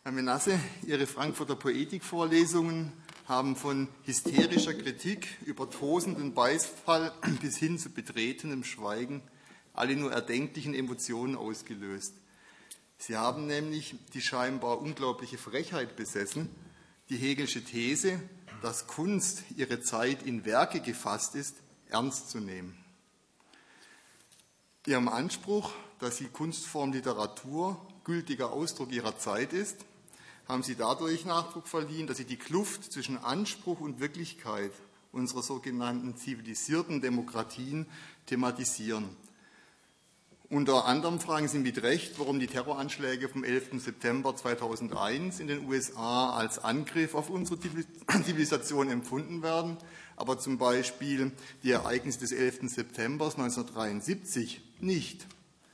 Herr Menasse, Ihre Frankfurter Poetikvorlesungen haben von hysterischer Kritik über tosenden Beifall bis hin zu betretenem Schweigen alle nur erdenklichen Emotionen ausgelöst. Sie haben nämlich die scheinbar unglaubliche Frechheit besessen, die Hegelsche These, dass Kunst ihre Zeit in Werke gefasst ist, ernst zu nehmen. Ihrem Anspruch, dass die Kunstform Literatur gültiger Ausdruck ihrer Zeit ist, haben Sie dadurch Nachdruck verliehen, dass Sie die Kluft zwischen Anspruch und Wirklichkeit unserer sogenannten zivilisierten Demokratien thematisieren. Unter anderem fragen Sie mit Recht, warum die Terroranschläge vom 11. September 2001 in den USA als Angriff auf unsere Zivilisation empfunden werden, aber zum Beispiel die Ereignisse des 11. September 1973 nicht.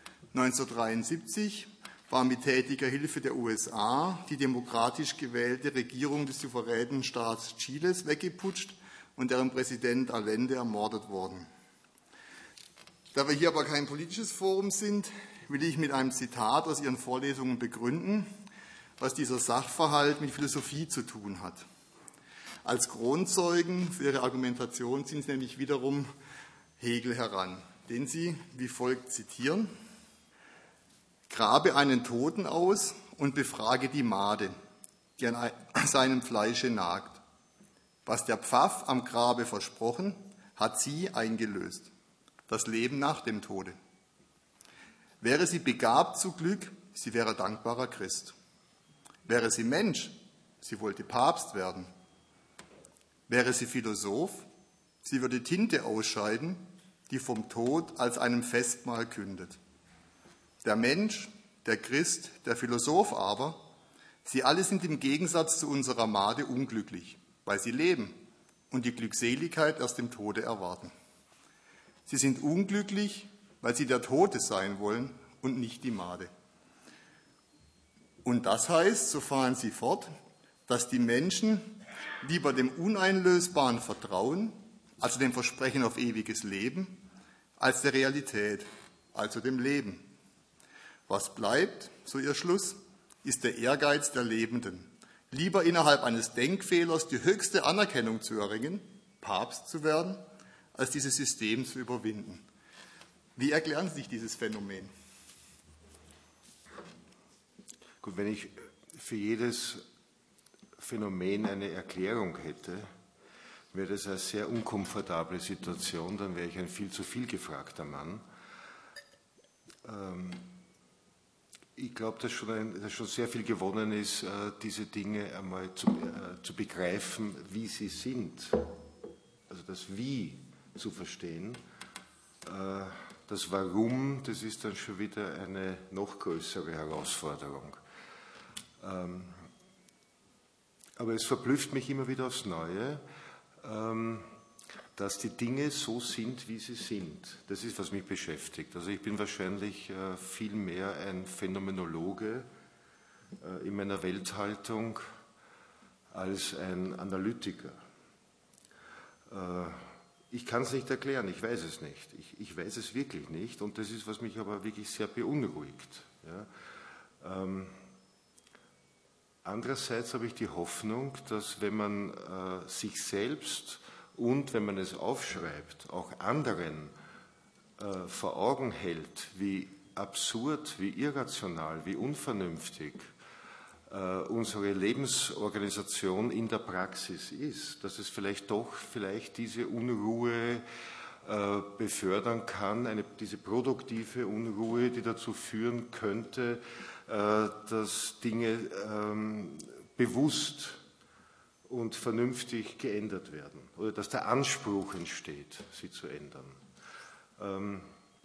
1973 war mit tätiger Hilfe der USA die demokratisch gewählte Regierung des souveränen Staats Chiles weggeputscht und deren Präsident Allende ermordet worden. Da wir hier aber kein politisches Forum sind, will ich mit einem Zitat aus Ihren Vorlesungen begründen, was dieser Sachverhalt mit Philosophie zu tun hat. Als Kronzeugen für Ihre Argumentation ziehen Sie nämlich wiederum Hegel heran, den Sie wie folgt zitieren: Grabe einen Toten aus und befrage die Made, die an seinem Fleische nagt. Was der Pfaff am Grabe versprochen, hat sie eingelöst. Das Leben nach dem Tode. Wäre sie begabt zu Glück, sie wäre dankbarer Christ. Wäre sie Mensch, sie wollte Papst werden. Wäre sie Philosoph, sie würde Tinte ausscheiden, die vom Tod als einem Festmahl kündet. Der Mensch, der Christ, der Philosoph aber, sie alle sind im Gegensatz zu unserer Made unglücklich, weil sie leben und die Glückseligkeit erst im Tode erwarten. Sie sind unglücklich, weil sie der Tote sein wollen und nicht die Made. Und das heißt, so fahren sie fort, dass die Menschen lieber dem Uneinlösbaren vertrauen, also dem Versprechen auf ewiges Leben, als der Realität, also dem Leben. Was bleibt, so ihr Schluss, ist der Ehrgeiz der Lebenden, lieber innerhalb eines Denkfehlers die höchste Anerkennung zu erringen, Papst zu werden, als dieses System zu überwinden. Wie erklären Sie sich dieses Phänomen? Gut, wenn ich für jedes Phänomen eine Erklärung hätte, wäre das eine sehr unkomfortable Situation, dann wäre ich ein viel zu viel gefragter Mann. Ich glaube, dass schon sehr viel gewonnen ist, diese Dinge einmal zu begreifen, wie sie sind. Also das Wie zu verstehen. Das Warum, das ist dann schon wieder eine noch größere Herausforderung. Aber es verblüfft mich immer wieder aufs Neue, dass die Dinge so sind, wie sie sind. Das ist, was mich beschäftigt. Also ich bin wahrscheinlich viel mehr ein Phänomenologe in meiner Welthaltung als ein Analytiker. Ich kann es nicht erklären, ich weiß es nicht. Ich weiß es wirklich nicht und das ist, was mich aber wirklich sehr beunruhigt. Ja. Andererseits habe ich die Hoffnung, dass wenn man sich selbst und wenn man es aufschreibt, auch anderen vor Augen hält, wie absurd, wie irrational, wie unvernünftig unsere Lebensorganisation in der Praxis ist, dass es vielleicht diese Unruhe befördern kann, diese produktive Unruhe, die dazu führen könnte, dass Dinge bewusst und vernünftig geändert werden oder dass der Anspruch entsteht, sie zu ändern.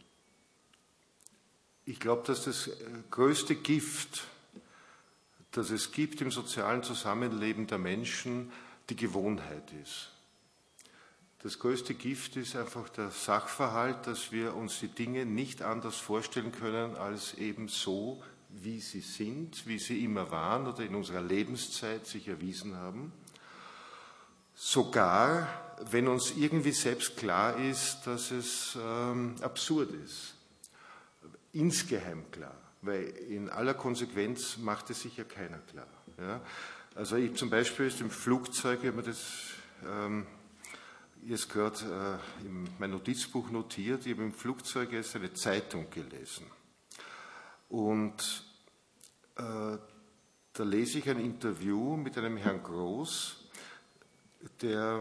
Ich glaube, dass das größte Gift, das es gibt im sozialen Zusammenleben der Menschen, die Gewohnheit ist. Das größte Gift ist einfach der Sachverhalt, dass wir uns die Dinge nicht anders vorstellen können, als eben so, wie sie sind, wie sie immer waren oder in unserer Lebenszeit sich erwiesen haben. Sogar, wenn uns irgendwie selbst klar ist, dass es absurd ist. Insgeheim klar. weil in aller Konsequenz macht es sich ja keiner klar. Ja? Also ich zum Beispiel ist im Flugzeug, ich habe mir das jetzt gerade in mein Notizbuch notiert, ich habe im Flugzeug jetzt eine Zeitung gelesen. Und da lese ich ein Interview mit einem Herrn Groß, der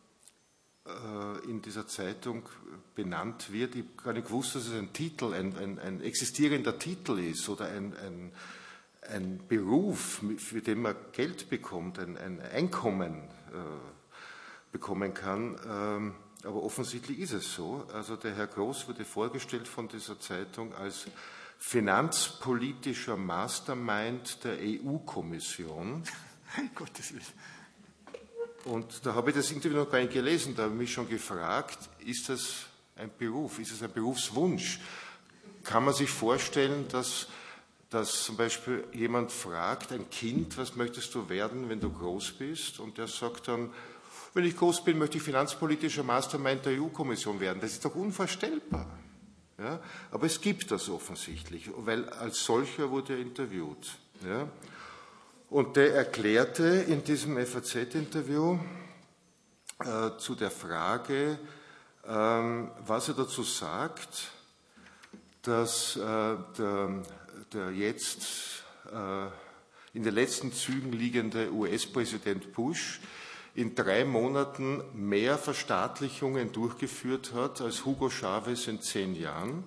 in dieser Zeitung benannt wird. Ich habe gar nicht gewusst, dass es ein Titel, ein existierender Titel ist oder ein Beruf, für den man Geld bekommt, ein Einkommen bekommen kann. Aber offensichtlich ist es so. Also der Herr Groß wurde vorgestellt von dieser Zeitung als finanzpolitischer Mastermind der EU-Kommission. Gottes Willen. Und da habe ich das Interview noch gar nicht gelesen, da habe ich mich schon gefragt, ist das ein Beruf, ist es ein Berufswunsch? Kann man sich vorstellen, dass zum Beispiel jemand fragt, ein Kind, was möchtest du werden, wenn du groß bist? Und der sagt dann, wenn ich groß bin, möchte ich finanzpolitischer Mastermind der EU-Kommission werden. Das ist doch unvorstellbar. Ja? Aber es gibt das offensichtlich, weil als solcher wurde er interviewt. Ja? Und der erklärte in diesem FAZ-Interview zu der Frage, was er dazu sagt, dass der jetzt in den letzten Zügen liegende US-Präsident Bush in 3 Monaten mehr Verstaatlichungen durchgeführt hat als Hugo Chavez in 10 Jahren.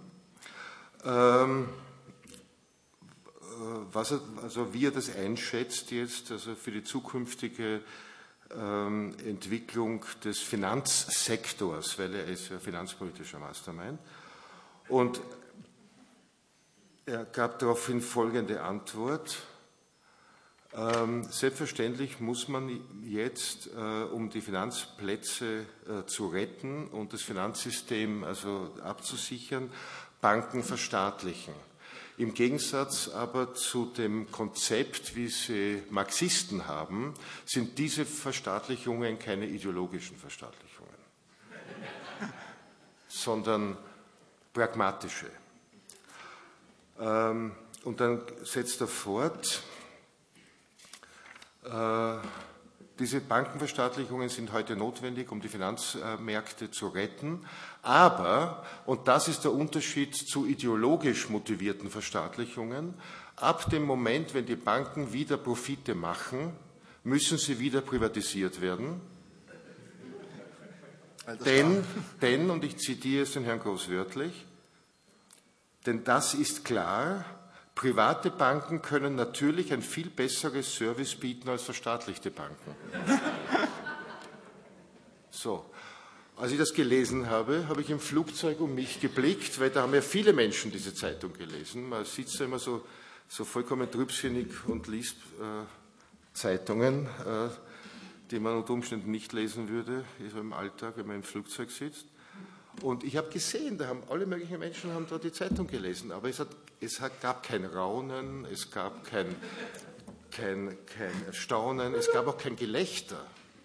Wie er das einschätzt jetzt, also für die zukünftige Entwicklung des Finanzsektors, weil er ist ja finanzpolitischer Mastermind. Und er gab daraufhin folgende Antwort. Selbstverständlich muss man jetzt, um die Finanzplätze zu retten und das Finanzsystem also abzusichern, Banken verstaatlichen. Im Gegensatz aber zu dem Konzept, wie sie Marxisten haben, sind diese Verstaatlichungen keine ideologischen Verstaatlichungen, sondern pragmatische. Und dann setzt er fort, diese Bankenverstaatlichungen sind heute notwendig, um die Finanzmärkte zu retten. Aber, und das ist der Unterschied zu ideologisch motivierten Verstaatlichungen, ab dem Moment, wenn die Banken wieder Profite machen, müssen sie wieder privatisiert werden. Denn, und ich zitiere es den Herrn Groß wörtlich, denn das ist klar, private Banken können natürlich ein viel besseres Service bieten als verstaatlichte Banken. So, als ich das gelesen habe, habe ich im Flugzeug um mich geblickt, weil da haben ja viele Menschen diese Zeitung gelesen. Man sitzt ja immer so vollkommen trübsinnig und liest Zeitungen, die man unter Umständen nicht lesen würde, so im Alltag, wenn man im Flugzeug sitzt. Und ich habe gesehen, da haben alle möglichen Menschen haben da die Zeitung gelesen, aber es gab kein Raunen, es gab kein Erstaunen, es gab auch kein Gelächter.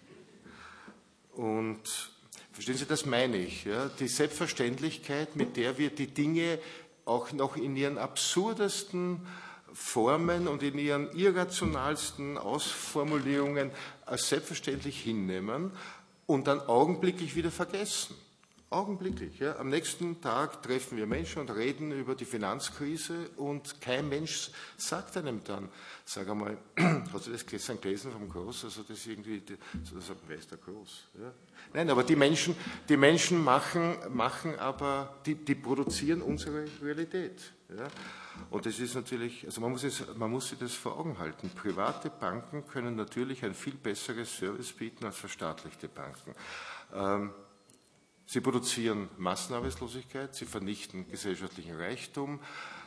Und verstehen Sie, das meine ich, ja? Die Selbstverständlichkeit, mit der wir die Dinge auch noch in ihren absurdesten Formen und in ihren irrationalsten Ausformulierungen als selbstverständlich hinnehmen und dann augenblicklich wieder vergessen. Augenblicklich. Ja. Am nächsten Tag treffen wir Menschen und reden über die Finanzkrise und kein Mensch sagt einem dann, sag einmal, hast du das gestern gelesen vom Groß? Also das irgendwie, so sagt, wer ist der Groß? Ja. Nein, aber die Menschen machen aber, die produzieren unsere Realität. Ja. Und das ist natürlich, also man muss sich das vor Augen halten. Private Banken können natürlich ein viel besseres Service bieten als verstaatlichte Banken. Sie produzieren Massenarbeitslosigkeit, sie vernichten gesellschaftlichen Reichtum.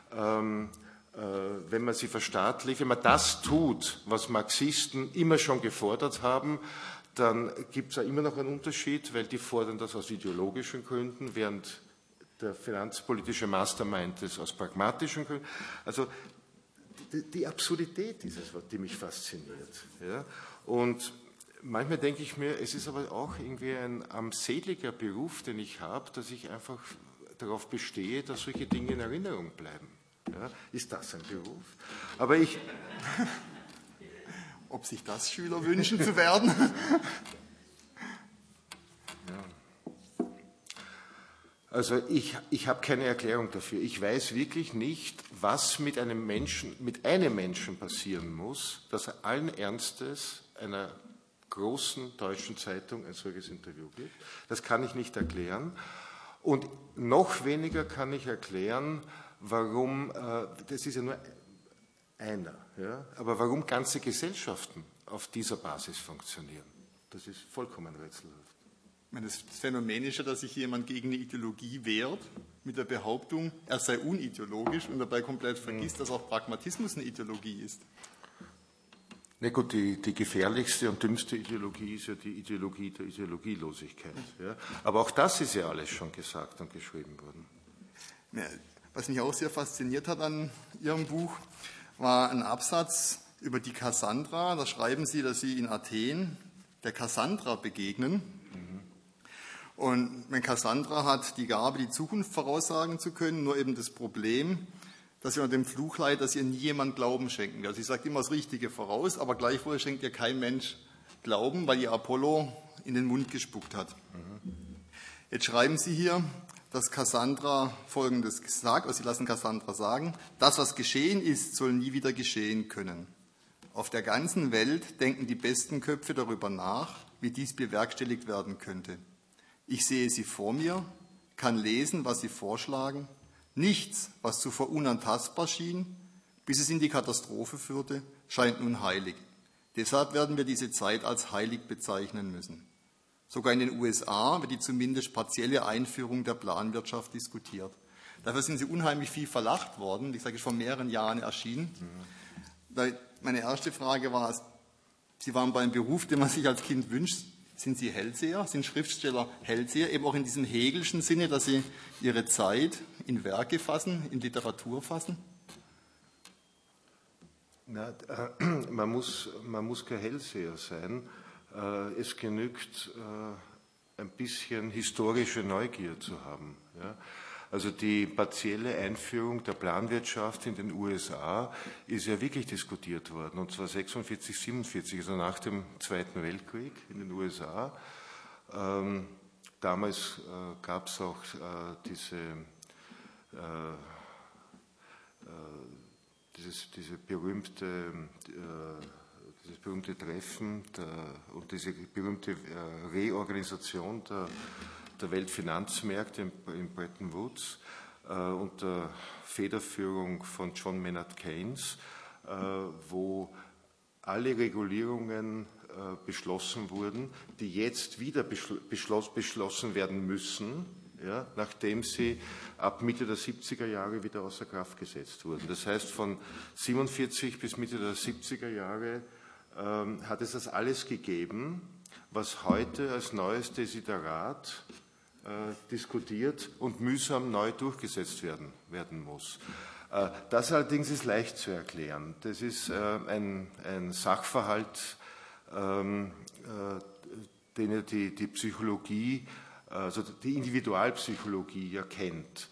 Wenn man sie verstaatlicht, wenn man das tut, was Marxisten immer schon gefordert haben, dann gibt es ja immer noch einen Unterschied, weil die fordern das aus ideologischen Gründen, während der finanzpolitische Mastermind das aus pragmatischen Gründen. Also die Absurdität ist es, die mich fasziniert. Ja? Und manchmal denke ich mir, es ist aber auch irgendwie ein armseliger Beruf, den ich habe, dass ich einfach darauf bestehe, dass solche Dinge in Erinnerung bleiben. Ja, ist das ein Beruf? Ob sich das Schüler wünschen zu werden? Also ich habe keine Erklärung dafür. Ich weiß wirklich nicht, was mit einem Menschen passieren muss, dass er allen Ernstes einer großen deutschen Zeitung ein solches Interview gibt. Das kann ich nicht erklären. Und noch weniger kann ich erklären, warum, das ist ja nur einer, ja, aber warum ganze Gesellschaften auf dieser Basis funktionieren. Das ist vollkommen rätselhaft. Ich meine, das Phänomen ist ja, dass sich jemand gegen eine Ideologie wehrt, mit der Behauptung, er sei unideologisch und dabei komplett vergisst, dass auch Pragmatismus eine Ideologie ist. Na gut, die gefährlichste und dümmste Ideologie ist ja die Ideologie der Ideologielosigkeit. Ja. Aber auch das ist ja alles schon gesagt und geschrieben worden. Ja, was mich auch sehr fasziniert hat an Ihrem Buch, war ein Absatz über die Cassandra. Da schreiben Sie, dass Sie in Athen der Cassandra begegnen. Und Cassandra hat die Gabe, die Zukunft voraussagen zu können, nur eben das Problem, dass sie unter dem Fluch leidet, dass ihr nie jemand Glauben schenken will. Also sie sagt immer das Richtige voraus, aber gleichwohl schenkt ihr kein Mensch Glauben, weil ihr Apollo in den Mund gespuckt hat. Jetzt schreiben Sie hier, dass Cassandra Folgendes sagt, also Sie lassen Cassandra sagen, das, was geschehen ist, soll nie wieder geschehen können. Auf der ganzen Welt denken die besten Köpfe darüber nach, wie dies bewerkstelligt werden könnte. Ich sehe sie vor mir, kann lesen, was sie vorschlagen. Nichts, was zuvor unantastbar schien, bis es in die Katastrophe führte, scheint nun heilig. Deshalb werden wir diese Zeit als heilig bezeichnen müssen. Sogar in den USA wird die zumindest partielle Einführung der Planwirtschaft diskutiert. Dafür sind sie unheimlich viel verlacht worden. Wie gesagt, ist vor mehreren Jahren erschienen. Meine erste Frage war, Sie waren bei einem Beruf, den man sich als Kind wünscht. Sind Sie Hellseher? Sind Schriftsteller Hellseher? Eben auch in diesem Hegelschen Sinne, dass sie ihre Zeit in Werke fassen, in Literatur fassen? Na, man muss kein Hellseher sein. Es genügt, ein bisschen historische Neugier zu haben. Ja? Also die partielle Einführung der Planwirtschaft in den USA ist ja wirklich diskutiert worden, und zwar 46, 47, also nach dem Zweiten Weltkrieg in den USA. Damals gab es auch dieses berühmte Treffen und diese berühmte Reorganisation der Weltfinanzmärkte in Bretton Woods unter Federführung von John Maynard Keynes, wo alle Regulierungen beschlossen wurden, die jetzt wieder beschlossen werden müssen, ja, nachdem sie ab Mitte der 70er Jahre wieder außer Kraft gesetzt wurden. Das heißt, von 47 bis Mitte der 70er Jahre hat es das alles gegeben, was heute als neues Desiderat diskutiert und mühsam neu durchgesetzt werden muss. Das allerdings ist leicht zu erklären. Das ist ein Sachverhalt, den ja die Psychologie, also die Individualpsychologie ja kennt.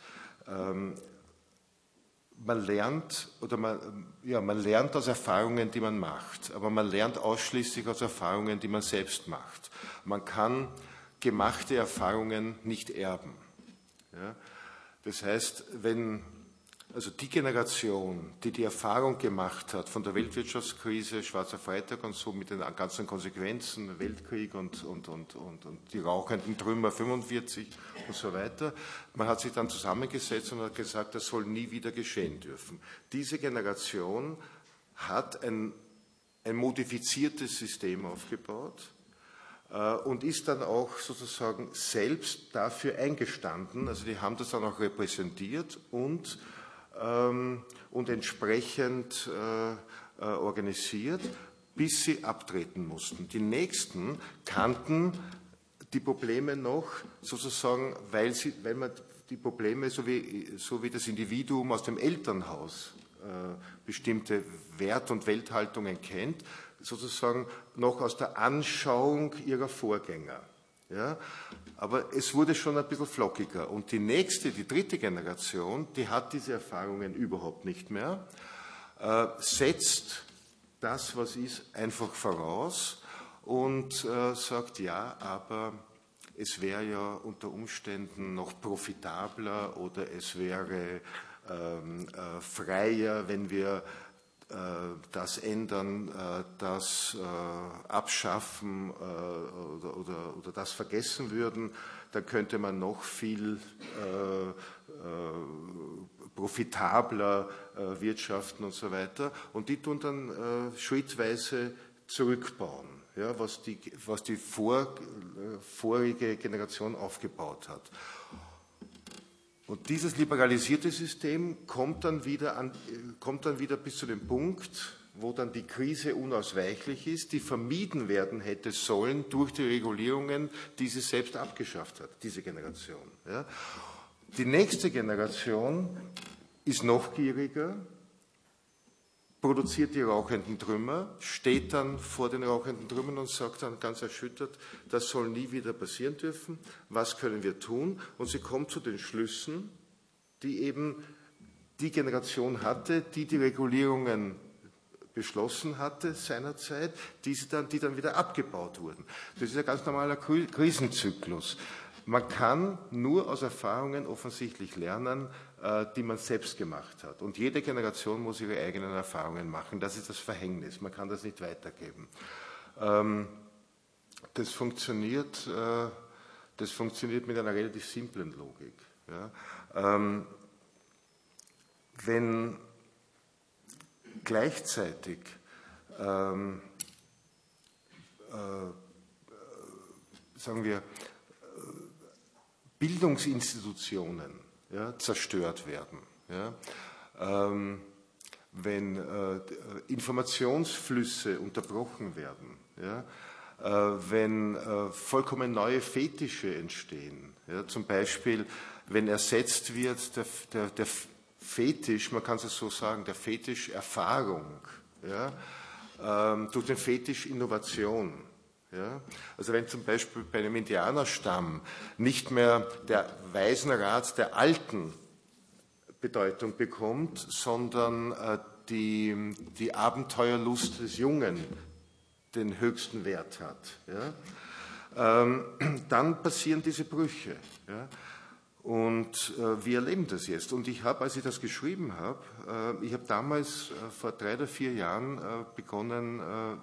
Man lernt aus Erfahrungen, die man macht, aber man lernt ausschließlich aus Erfahrungen, die man selbst macht. Man kann gemachte Erfahrungen nicht erben. Ja? Das heißt, also die Generation, die Erfahrung gemacht hat von der Weltwirtschaftskrise, Schwarzer Freitag und so mit den ganzen Konsequenzen, Weltkrieg und die rauchenden Trümmer 45 und so weiter, man hat sich dann zusammengesetzt und hat gesagt, das soll nie wieder geschehen dürfen. Diese Generation hat ein modifiziertes System aufgebaut und ist dann auch sozusagen selbst dafür eingestanden, also die haben das dann auch repräsentiert und entsprechend organisiert, bis sie abtreten mussten. Die Nächsten kannten die Probleme noch sozusagen, weil man die Probleme, so wie das Individuum aus dem Elternhaus bestimmte Wert- und Welthaltungen kennt, sozusagen noch aus der Anschauung ihrer Vorgänger. Ja? Aber es wurde schon ein bisschen flockiger. Und die nächste, die dritte Generation, die hat diese Erfahrungen überhaupt nicht mehr, setzt das, was ist, einfach voraus und sagt, ja, aber es wäre ja unter Umständen noch profitabler oder es wäre freier, wenn wir das ändern, das abschaffen oder das vergessen würden, dann könnte man noch viel profitabler wirtschaften und so weiter. Und die tun dann schrittweise zurückbauen, ja, was die vorige Generation aufgebaut hat. Und dieses liberalisierte System kommt dann wieder bis zu dem Punkt, wo dann die Krise unausweichlich ist, die vermieden werden hätte sollen durch die Regulierungen, die sie selbst abgeschafft hat, diese Generation. Ja. Die nächste Generation ist noch gieriger, produziert die rauchenden Trümmer, steht dann vor den rauchenden Trümmern und sagt dann ganz erschüttert, das soll nie wieder passieren dürfen, was können wir tun? Und sie kommt zu den Schlüssen, die eben die Generation hatte, die Regulierungen beschlossen hatte seinerzeit, die dann wieder abgebaut wurden. Das ist ein ganz normaler Krisenzyklus. Man kann nur aus Erfahrungen offensichtlich lernen, die man selbst gemacht hat. Und jede Generation muss ihre eigenen Erfahrungen machen. Das ist das Verhängnis. Man kann das nicht weitergeben. Das funktioniert mit einer relativ simplen Logik. Ja. Wenn gleichzeitig sagen wir, Bildungsinstitutionen zerstört werden, wenn Informationsflüsse unterbrochen werden, wenn vollkommen neue Fetische entstehen, zum Beispiel, wenn ersetzt wird der Fetisch, man kann es so sagen, der Fetisch Erfahrung, durch den Fetisch Innovation. Ja? Also wenn zum Beispiel bei einem Indianerstamm nicht mehr der Waisenrat der Alten Bedeutung bekommt, sondern die Abenteuerlust des Jungen den höchsten Wert hat, dann passieren diese Brüche. Ja? Und wir erleben das jetzt. Und ich habe, als ich das geschrieben habe, ich habe damals vor 3 oder 4 Jahren begonnen,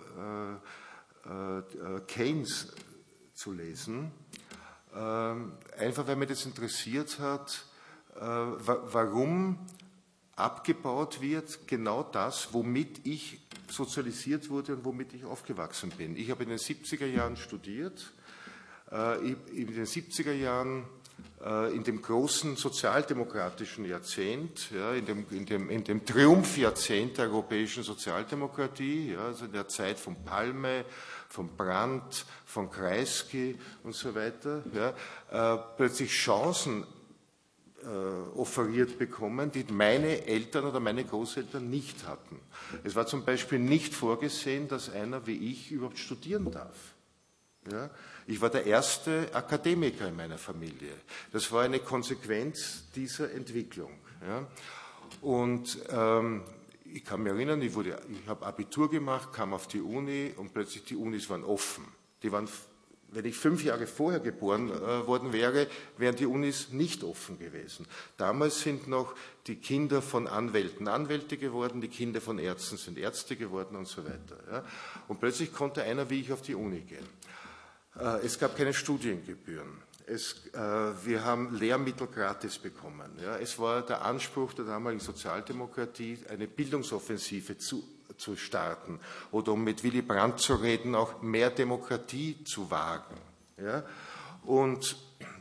Keynes zu lesen, einfach weil mich das interessiert hat, warum abgebaut wird, genau das, womit ich sozialisiert wurde und womit ich aufgewachsen bin. Ich habe in den 70er Jahren studiert, in den 70er Jahren in dem großen sozialdemokratischen Jahrzehnt, in dem Triumphjahrzehnt der europäischen Sozialdemokratie, also in der Zeit von Palme, von Brandt, von Kreisky und so weiter, plötzlich Chancen offeriert bekommen, die meine Eltern oder meine Großeltern nicht hatten. Es war zum Beispiel nicht vorgesehen, dass einer wie ich überhaupt studieren darf. Ja? Ich war der erste Akademiker in meiner Familie. Das war eine Konsequenz dieser Entwicklung. Ja? Und ich kann mich erinnern, ich habe Abitur gemacht, kam auf die Uni und plötzlich die Unis waren offen. Die waren, wenn ich 5 Jahre vorher geboren worden wäre, wären die Unis nicht offen gewesen. Damals sind noch die Kinder von Anwälten Anwälte geworden, die Kinder von Ärzten sind Ärzte geworden und so weiter. Ja? Und plötzlich konnte einer wie ich auf die Uni gehen. Es gab keine Studiengebühren. Wir haben Lehrmittel gratis bekommen. Ja. Es war der Anspruch der damaligen Sozialdemokratie, eine Bildungsoffensive zu starten oder, um mit Willy Brandt zu reden, auch mehr Demokratie zu wagen. Ja. Und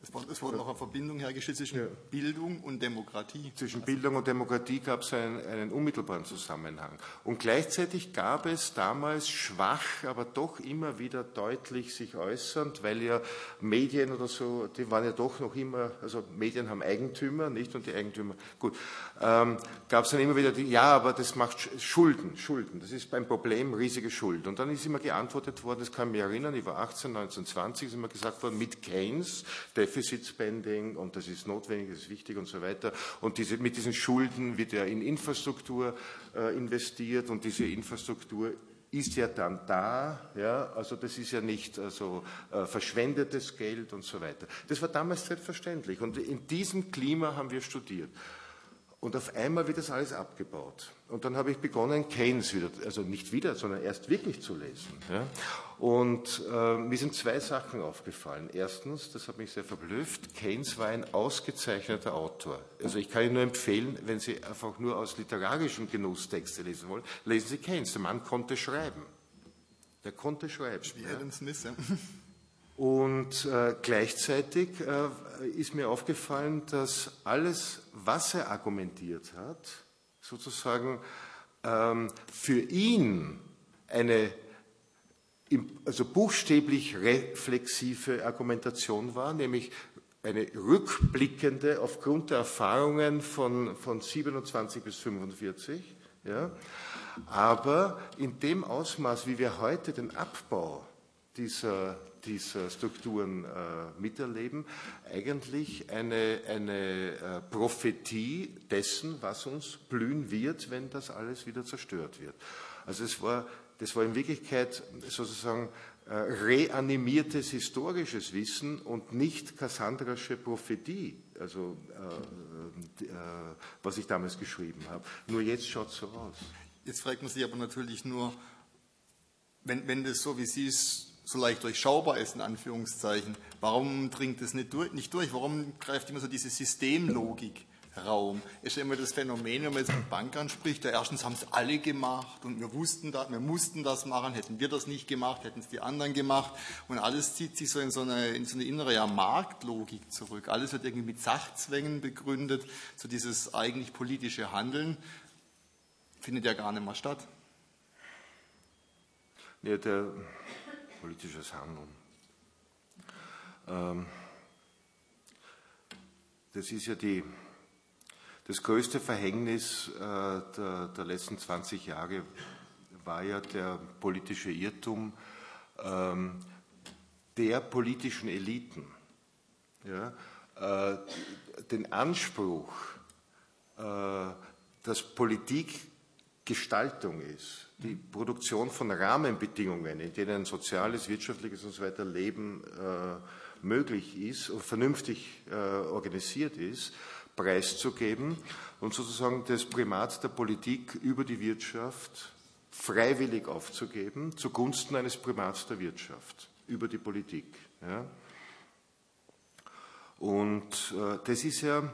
Es wurde noch eine Verbindung hergestellt zwischen Bildung und Demokratie. Zwischen Bildung und Demokratie gab es einen unmittelbaren Zusammenhang. Und gleichzeitig gab es damals schwach, aber doch immer wieder deutlich sich äußernd, weil ja Medien oder so, die waren ja doch noch immer, also Medien haben Eigentümer, nicht? Und die Eigentümer, gut, gab es dann immer wieder aber das macht Schulden, das ist beim Problem riesige Schulden. Und dann ist immer geantwortet worden, das kann ich mich erinnern, ich war 18, 19, 20, ist immer gesagt worden, mit Keynes, Deficit Spending und das ist notwendig, das ist wichtig und so weiter. Und mit diesen Schulden wird ja in Infrastruktur investiert und diese Infrastruktur ist ja dann da, ja, also das ist ja nicht verschwendetes Geld und so weiter. Das war damals selbstverständlich und in diesem Klima haben wir studiert. Und auf einmal wird das alles abgebaut. Und dann habe ich begonnen, Keynes wieder, also nicht wieder, sondern erst wirklich zu lesen. Ja. Und mir sind zwei Sachen aufgefallen. Erstens, das hat mich sehr verblüfft, Keynes war ein ausgezeichneter Autor. Also ich kann Ihnen nur empfehlen, wenn Sie einfach nur aus literarischem Genuss Texte lesen wollen, lesen Sie Keynes. Der Mann konnte schreiben. Der konnte schreiben. Wie Adam Smith, ja. Und gleichzeitig ist mir aufgefallen, dass alles, was er argumentiert hat, sozusagen für ihn eine buchstäblich reflexive Argumentation war, nämlich eine rückblickende aufgrund der Erfahrungen von 27 bis 45, ja, aber in dem Ausmaß, wie wir heute den Abbau dieser Strukturen miterleben, eigentlich eine Prophetie dessen, was uns blühen wird, wenn das alles wieder zerstört wird. Also das war in Wirklichkeit sozusagen reanimiertes historisches Wissen und nicht kassandrasche Prophetie, also was ich damals geschrieben habe. Nur jetzt schaut es so aus. Jetzt fragt man sich aber natürlich nur, wenn das so wie Sie es so leicht durchschaubar ist, in Anführungszeichen, warum dringt das nicht durch? Warum greift immer so diese Systemlogik Raum? Ist ja immer das Phänomen, wenn man jetzt mit Bankern spricht, ja, erstens haben es alle gemacht und wir mussten das machen, hätten wir das nicht gemacht, hätten es die anderen gemacht und alles zieht sich so in so eine innere Marktlogik zurück. Alles wird irgendwie mit Sachzwängen begründet, so dieses eigentlich politische Handeln findet ja gar nicht mehr statt. Ja, politisches Handeln. Das ist ja das größte Verhängnis der letzten 20 Jahre war ja der politische Irrtum der politischen Eliten. Ja, den Anspruch, dass Politik Gestaltung ist, die Produktion von Rahmenbedingungen, in denen soziales, wirtschaftliches und so weiter Leben möglich ist und vernünftig organisiert ist, preiszugeben und sozusagen das Primat der Politik über die Wirtschaft freiwillig aufzugeben, zugunsten eines Primats der Wirtschaft über die Politik. Ja. Und das ist ja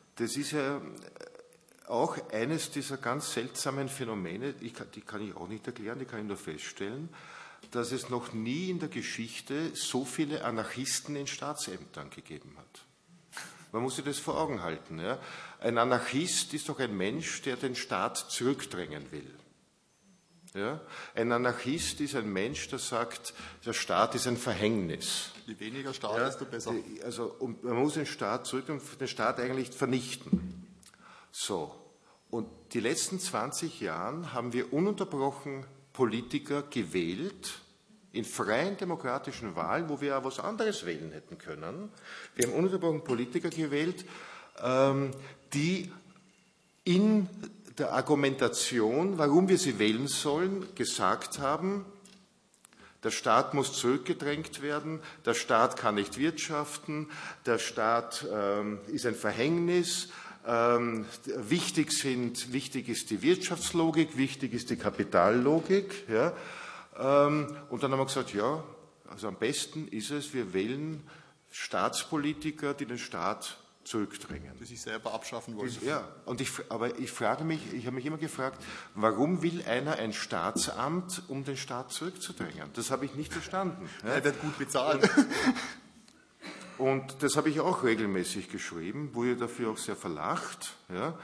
auch eines dieser ganz seltsamen Phänomene, die kann ich auch nicht erklären, die kann ich nur feststellen, dass es noch nie in der Geschichte so viele Anarchisten in Staatsämtern gegeben hat. Man muss sich das vor Augen halten. Ja. Ein Anarchist ist doch ein Mensch, der den Staat zurückdrängen will. Ja. Ein Anarchist ist ein Mensch, der sagt, der Staat ist ein Verhängnis. Je weniger Staat, desto besser. Also, und man muss den Staat zurückdrängen und den Staat eigentlich vernichten. So, und die letzten 20 Jahren haben wir ununterbrochen Politiker gewählt, in freien demokratischen Wahlen, wo wir ja was anderes wählen hätten können. Wir haben ununterbrochen Politiker gewählt, die in der Argumentation, warum wir sie wählen sollen, gesagt haben, der Staat muss zurückgedrängt werden, der Staat kann nicht wirtschaften, der Staat ist ein Verhängnis, wichtig ist die Wirtschaftslogik, wichtig ist die Kapitallogik. Ja. Und dann haben wir gesagt, ja, also am besten ist es, wir wählen Staatspolitiker, die den Staat zurückdrängen. Die sich selber abschaffen wollen. Ja, aber ich habe mich immer gefragt, warum will einer ein Staatsamt, um den Staat zurückzudrängen? Das habe ich nicht verstanden. Ja. Er wird gut bezahlt. Und das habe ich auch regelmäßig geschrieben, wurde dafür auch sehr verlacht. Ja.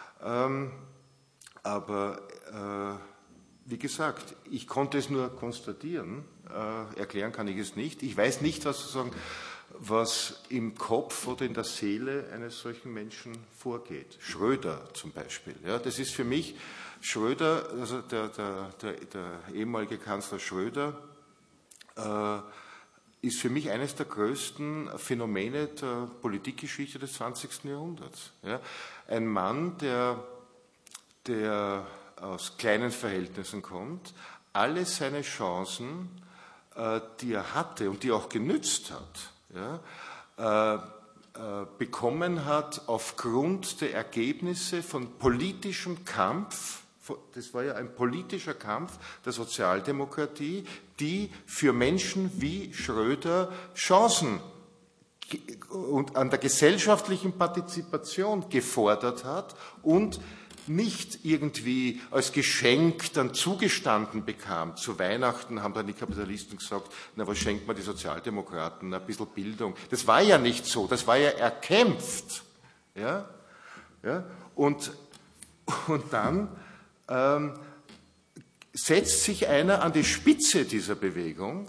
Aber wie gesagt, ich konnte es nur konstatieren, erklären kann ich es nicht. Ich weiß nicht, was im Kopf oder in der Seele eines solchen Menschen vorgeht. Schröder zum Beispiel. Ja, das ist für mich, Schröder, also der ehemalige Kanzler Schröder, ist für mich eines der größten Phänomene der Politikgeschichte des 20. Jahrhunderts. Ja, ein Mann, der aus kleinen Verhältnissen kommt, alle seine Chancen, die er hatte und die er auch genützt hat, ja, bekommen hat aufgrund der Ergebnisse von politischem Kampf. Das war ja ein politischer Kampf der Sozialdemokratie, die für Menschen wie Schröder Chancen und an der gesellschaftlichen Partizipation gefordert hat und nicht irgendwie als Geschenk dann zugestanden bekam. Zu Weihnachten haben dann die Kapitalisten gesagt, na, was schenkt man die Sozialdemokraten? Ein bisschen Bildung. Das war ja nicht so, das war ja erkämpft. Ja? Ja? Und dann setzt sich einer an die Spitze dieser Bewegung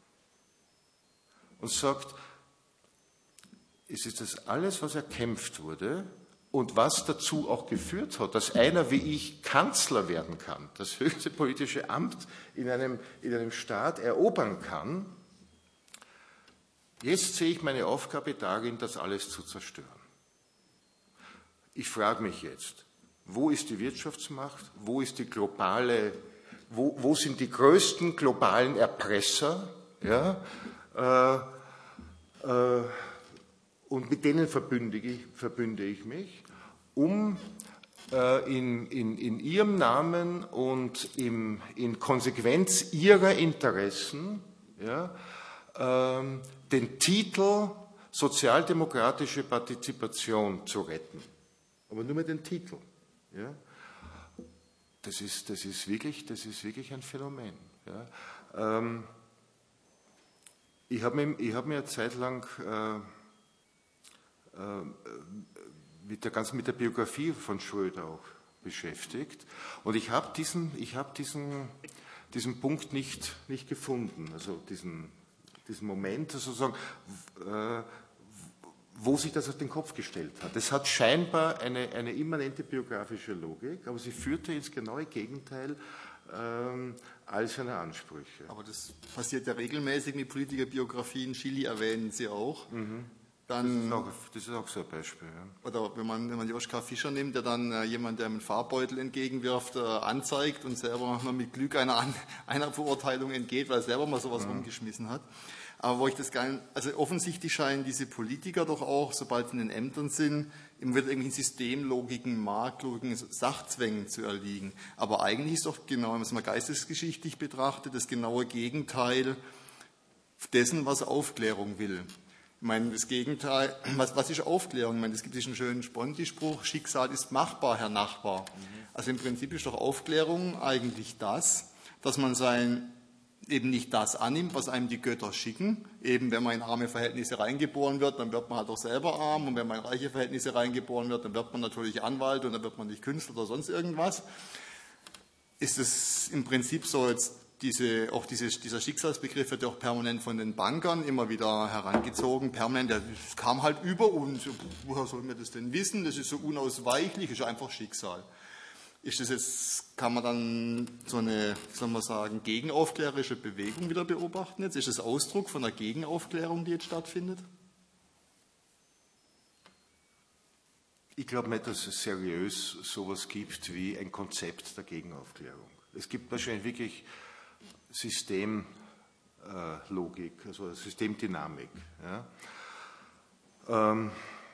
und sagt, es ist das alles, was erkämpft wurde, und was dazu auch geführt hat, dass einer wie ich Kanzler werden kann, das höchste politische Amt in einem Staat erobern kann, jetzt sehe ich meine Aufgabe darin, das alles zu zerstören. Ich frage mich jetzt, wo ist die Wirtschaftsmacht, wo ist die globale, wo sind die größten globalen Erpresser, ja, und mit denen verbünde ich mich, um in ihrem Namen und in Konsequenz ihrer Interessen, ja, den Titel sozialdemokratische Partizipation zu retten. Aber nur mit dem Titel. Ja. Das ist wirklich ein Phänomen. Ja. Ich habe mir eine Zeit lang mit der Biografie von Schröder auch beschäftigt. Und ich habe diesen Punkt nicht gefunden, also diesen Moment sozusagen, wo sich das auf den Kopf gestellt hat. Das hat scheinbar eine immanente biografische Logik, aber sie führte ins genaue Gegenteil all seiner Ansprüche. Aber das passiert ja regelmäßig mit Politikerbiografien. Chili erwähnen Sie auch. Mhm. Dann, das ist auch so ein Beispiel. Ja. Oder wenn man Joschka Fischer nimmt, der dann jemand, der einen Farbbeutel entgegenwirft, anzeigt und selber mit Glück einer Verurteilung entgeht, weil er selber mal sowas rumgeschmissen hat. Aber wo ich das gar nicht, also offensichtlich scheinen diese Politiker doch auch, sobald sie in den Ämtern sind, immer wieder irgendwelchen Systemlogiken, Marktlogiken, Sachzwängen zu erliegen. Aber eigentlich ist doch genau, wenn man es mal geistesgeschichtlich betrachtet, das genaue Gegenteil dessen, was Aufklärung will. Ich meine, das Gegenteil, was ist Aufklärung? Ich meine, es gibt diesen schönen Sponti-Spruch, Schicksal ist machbar, Herr Nachbar. Also im Prinzip ist doch Aufklärung eigentlich das, dass man eben nicht das annimmt, was einem die Götter schicken. Eben, wenn man in arme Verhältnisse reingeboren wird, dann wird man halt auch selber arm. Und wenn man in reiche Verhältnisse reingeboren wird, dann wird man natürlich Anwalt und dann wird man nicht Künstler oder sonst irgendwas. Ist es im Prinzip so jetzt, dieser Schicksalsbegriff wird ja auch permanent von den Bankern immer wieder herangezogen. Permanent, der kam halt über uns. Woher sollen wir das denn wissen? Das ist so unausweichlich, ist einfach Schicksal. Ist das jetzt, kann man dann so eine, soll man sagen, gegenaufklärerische Bewegung wieder beobachten jetzt? Ist das Ausdruck von einer Gegenaufklärung, die jetzt stattfindet? Ich glaube nicht, dass es seriös sowas gibt wie ein Konzept der Gegenaufklärung. Es gibt wahrscheinlich wirklich Systemlogik, also Systemdynamik. Ja.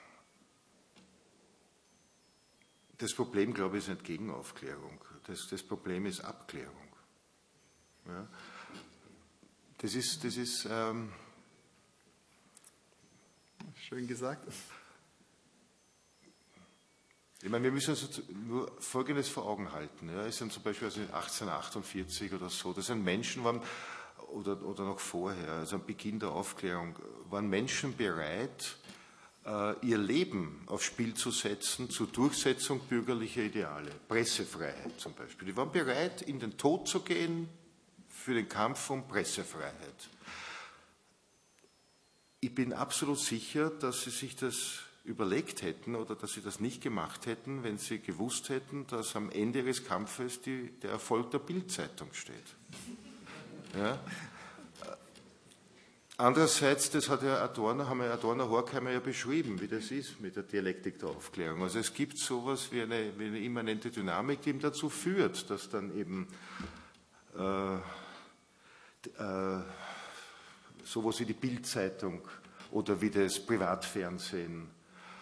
Das Problem, glaube ich, ist nicht Gegenaufklärung. Das Problem ist Abklärung. Ja. Das ist schön gesagt. Ich meine, wir müssen uns nur Folgendes vor Augen halten. Ja. Es sind zum Beispiel 1848 oder so, das sind Menschen, waren oder noch vorher, also am Beginn der Aufklärung, waren Menschen bereit, ihr Leben aufs Spiel zu setzen zur Durchsetzung bürgerlicher Ideale, Pressefreiheit zum Beispiel. Die waren bereit, in den Tod zu gehen für den Kampf um Pressefreiheit. Ich bin absolut sicher, dass sie sich das überlegt hätten oder dass sie das nicht gemacht hätten, wenn sie gewusst hätten, dass am Ende ihres Kampfes der Erfolg der Bild-Zeitung steht. Ja? Andererseits, das hat ja Adorno-Horkheimer ja beschrieben, wie das ist mit der Dialektik der Aufklärung. Also es gibt sowas wie eine immanente Dynamik, die eben dazu führt, dass dann eben sowas wie die Bild-Zeitung oder wie das Privatfernsehen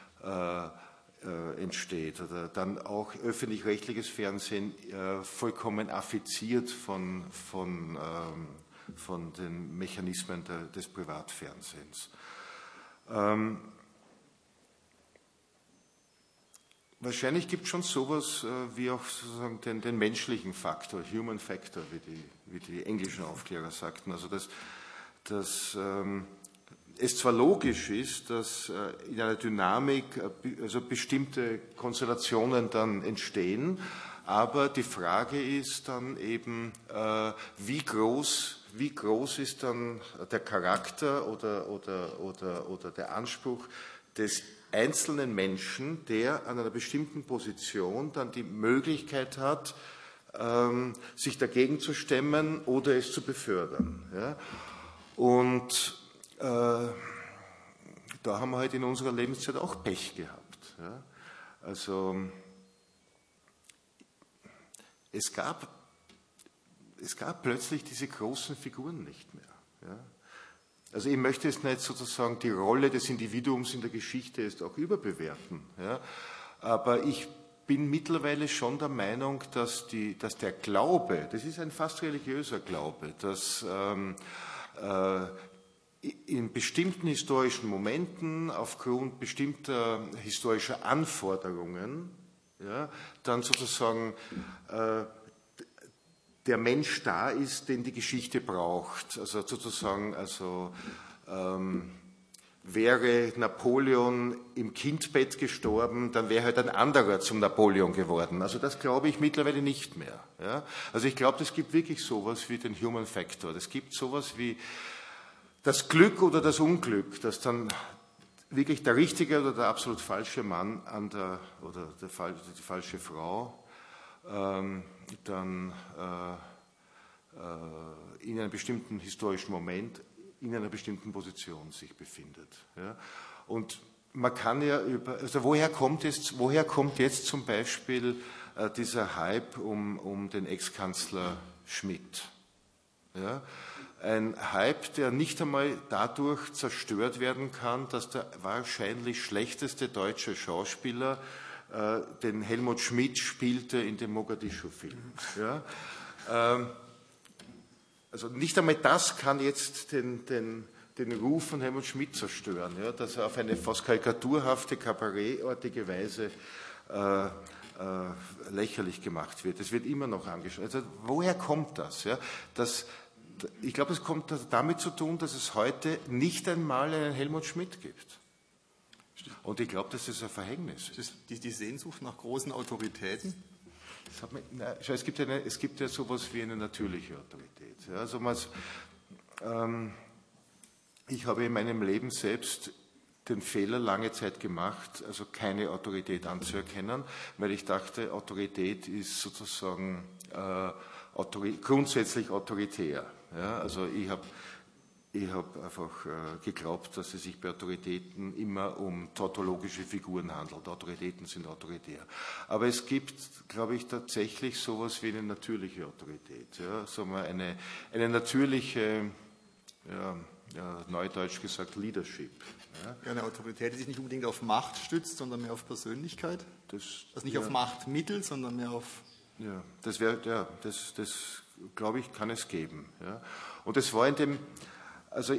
entsteht oder dann auch öffentlich-rechtliches Fernsehen vollkommen affiziert von den Mechanismen des Privatfernsehens. Wahrscheinlich gibt es schon sowas wie auch sozusagen den menschlichen Faktor, Human Factor, wie die englischen Aufklärer sagten. Also dass es zwar logisch ist, dass in einer Dynamik also bestimmte Konstellationen dann entstehen, aber die Frage ist dann eben, wie groß ist dann der Charakter oder der Anspruch des einzelnen Menschen, der an einer bestimmten Position dann die Möglichkeit hat, sich dagegen zu stemmen oder es zu befördern. Ja? Und da haben wir halt in unserer Lebenszeit auch Pech gehabt. Ja? Also es gab plötzlich diese großen Figuren nicht mehr. Ja? Also ich möchte jetzt nicht sozusagen die Rolle des Individuums in der Geschichte jetzt auch überbewerten. Ja? Aber ich bin mittlerweile schon der Meinung, dass der Glaube, das ist ein fast religiöser Glaube, dass in bestimmten historischen Momenten aufgrund bestimmter historischer Anforderungen ja, dann sozusagen der Mensch da ist, den die Geschichte braucht. Also sozusagen, wäre Napoleon im Kindbett gestorben, dann wäre halt ein anderer zum Napoleon geworden. Also das glaube ich mittlerweile nicht mehr. Ja? Also ich glaube, es gibt wirklich sowas wie den Human Factor. Es gibt sowas wie das Glück oder das Unglück, dass dann wirklich der richtige oder der absolut falsche Mann oder die falsche Frau dann in einem bestimmten historischen Moment in einer bestimmten Position sich befindet. Ja? Und man kann ja also woher kommt jetzt zum Beispiel dieser Hype um den Ex-Kanzler Schmidt? Ja? Ein Hype, der nicht einmal dadurch zerstört werden kann, dass der wahrscheinlich schlechteste deutsche Schauspieler den Helmut Schmidt spielte in dem Mogadischu-Film. Ja? Also nicht einmal das kann jetzt den Ruf von Helmut Schmidt zerstören, ja? Dass er auf eine fast karikaturhafte, kabarettartige Weise lächerlich gemacht wird. Es wird immer noch angeschaut. Also woher kommt das? Ja? Ich glaube, es kommt damit zu tun, dass es heute nicht einmal einen Helmut Schmidt gibt. Und ich glaube, das ist ein Verhängnis. Die Sehnsucht nach großen Autoritäten? Es gibt ja sowas wie eine natürliche Autorität. Ja, also ich habe in meinem Leben selbst den Fehler lange Zeit gemacht, also keine Autorität anzuerkennen, weil ich dachte, Autorität ist sozusagen grundsätzlich autoritär. Ja, also ich habe einfach geglaubt, dass es sich bei Autoritäten immer um tautologische Figuren handelt. Autoritäten sind autoritär. Aber es gibt, glaube ich, tatsächlich sowas wie eine natürliche Autorität. Ja? Sagen wir eine natürliche, neudeutsch gesagt, Leadership. Ja? Ja, eine Autorität, die sich nicht unbedingt auf Macht stützt, sondern mehr auf Persönlichkeit. Also nicht auf Machtmittel, sondern mehr auf... Ja, das glaube ich, kann es geben. Ja? Und es war in dem... Also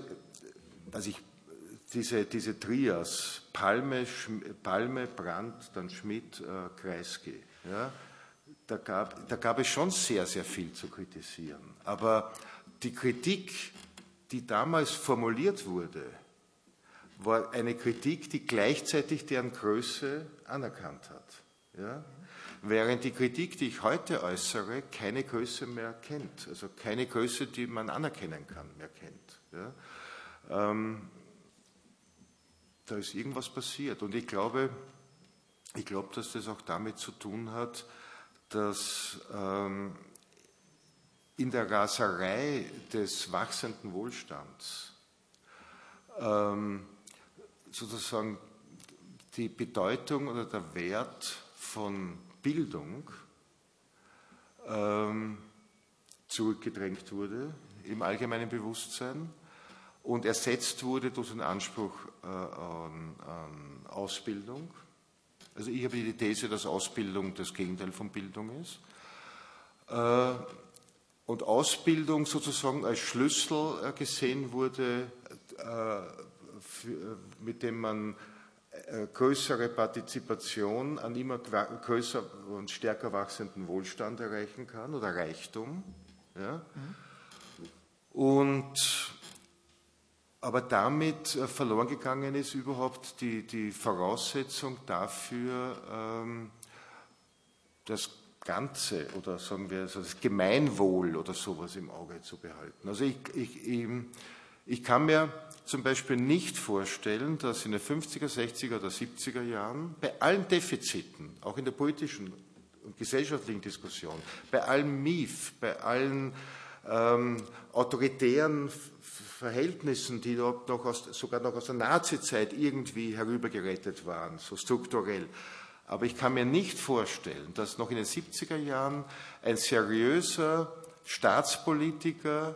diese Trias, Palme, Brandt, dann Schmidt, Kreisky, ja, da gab es schon sehr, sehr viel zu kritisieren. Aber die Kritik, die damals formuliert wurde, war eine Kritik, die gleichzeitig deren Größe anerkannt hat. Ja? Während die Kritik, die ich heute äußere, keine Größe mehr kennt, also keine Größe, die man anerkennen kann, mehr kennt. Ja? Da ist irgendwas passiert. Und ich glaube, dass das auch damit zu tun hat, dass in der Raserei des wachsenden Wohlstands sozusagen die Bedeutung oder der Wert von Bildung zurückgedrängt wurde im allgemeinen Bewusstsein und ersetzt wurde durch den Anspruch an Ausbildung. Also ich habe die These, dass Ausbildung das Gegenteil von Bildung ist. Und Ausbildung sozusagen als Schlüssel gesehen wurde, mit dem man größere Partizipation an immer größer und stärker wachsenden Wohlstand erreichen kann oder Reichtum. Ja? Aber damit verloren gegangen ist überhaupt die Voraussetzung dafür, das Ganze oder sagen wir also das Gemeinwohl oder sowas im Auge zu behalten. Also ich kann mir zum Beispiel nicht vorstellen, dass in den 50er, 60er oder 70er Jahren bei allen Defiziten, auch in der politischen und gesellschaftlichen Diskussion, bei allem Mief, bei allen autoritären Verhältnissen, die dort sogar noch aus der Nazizeit irgendwie herübergerettet waren, so strukturell. Aber ich kann mir nicht vorstellen, dass noch in den 70er Jahren ein seriöser Staatspolitiker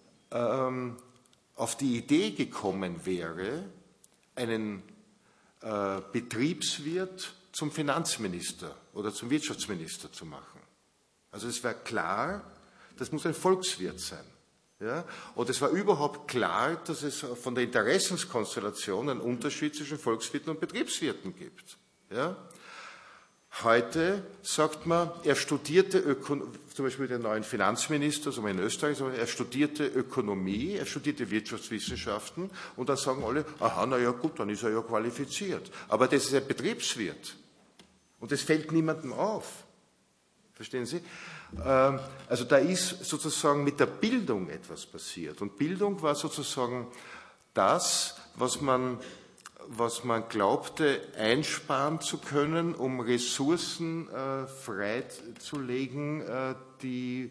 auf die Idee gekommen wäre, einen Betriebswirt zum Finanzminister oder zum Wirtschaftsminister zu machen. Also es war klar, das muss ein Volkswirt sein. Ja? Und es war überhaupt klar, dass es von der Interessenskonstellation einen Unterschied zwischen Volkswirten und Betriebswirten gibt. Ja? Heute sagt man, er studierte zum Beispiel den neuen Finanzminister, so in Österreich, er studierte Ökonomie, er studierte Wirtschaftswissenschaften und dann sagen alle, aha, na ja gut, dann ist er ja qualifiziert. Aber das ist ein Betriebswirt und das fällt niemandem auf. Verstehen Sie? Also da ist sozusagen mit der Bildung etwas passiert und Bildung war sozusagen das, was man glaubte, einsparen zu können, um Ressourcen freizulegen, die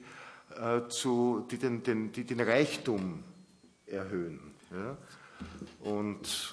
den Reichtum erhöhen. Ja? Und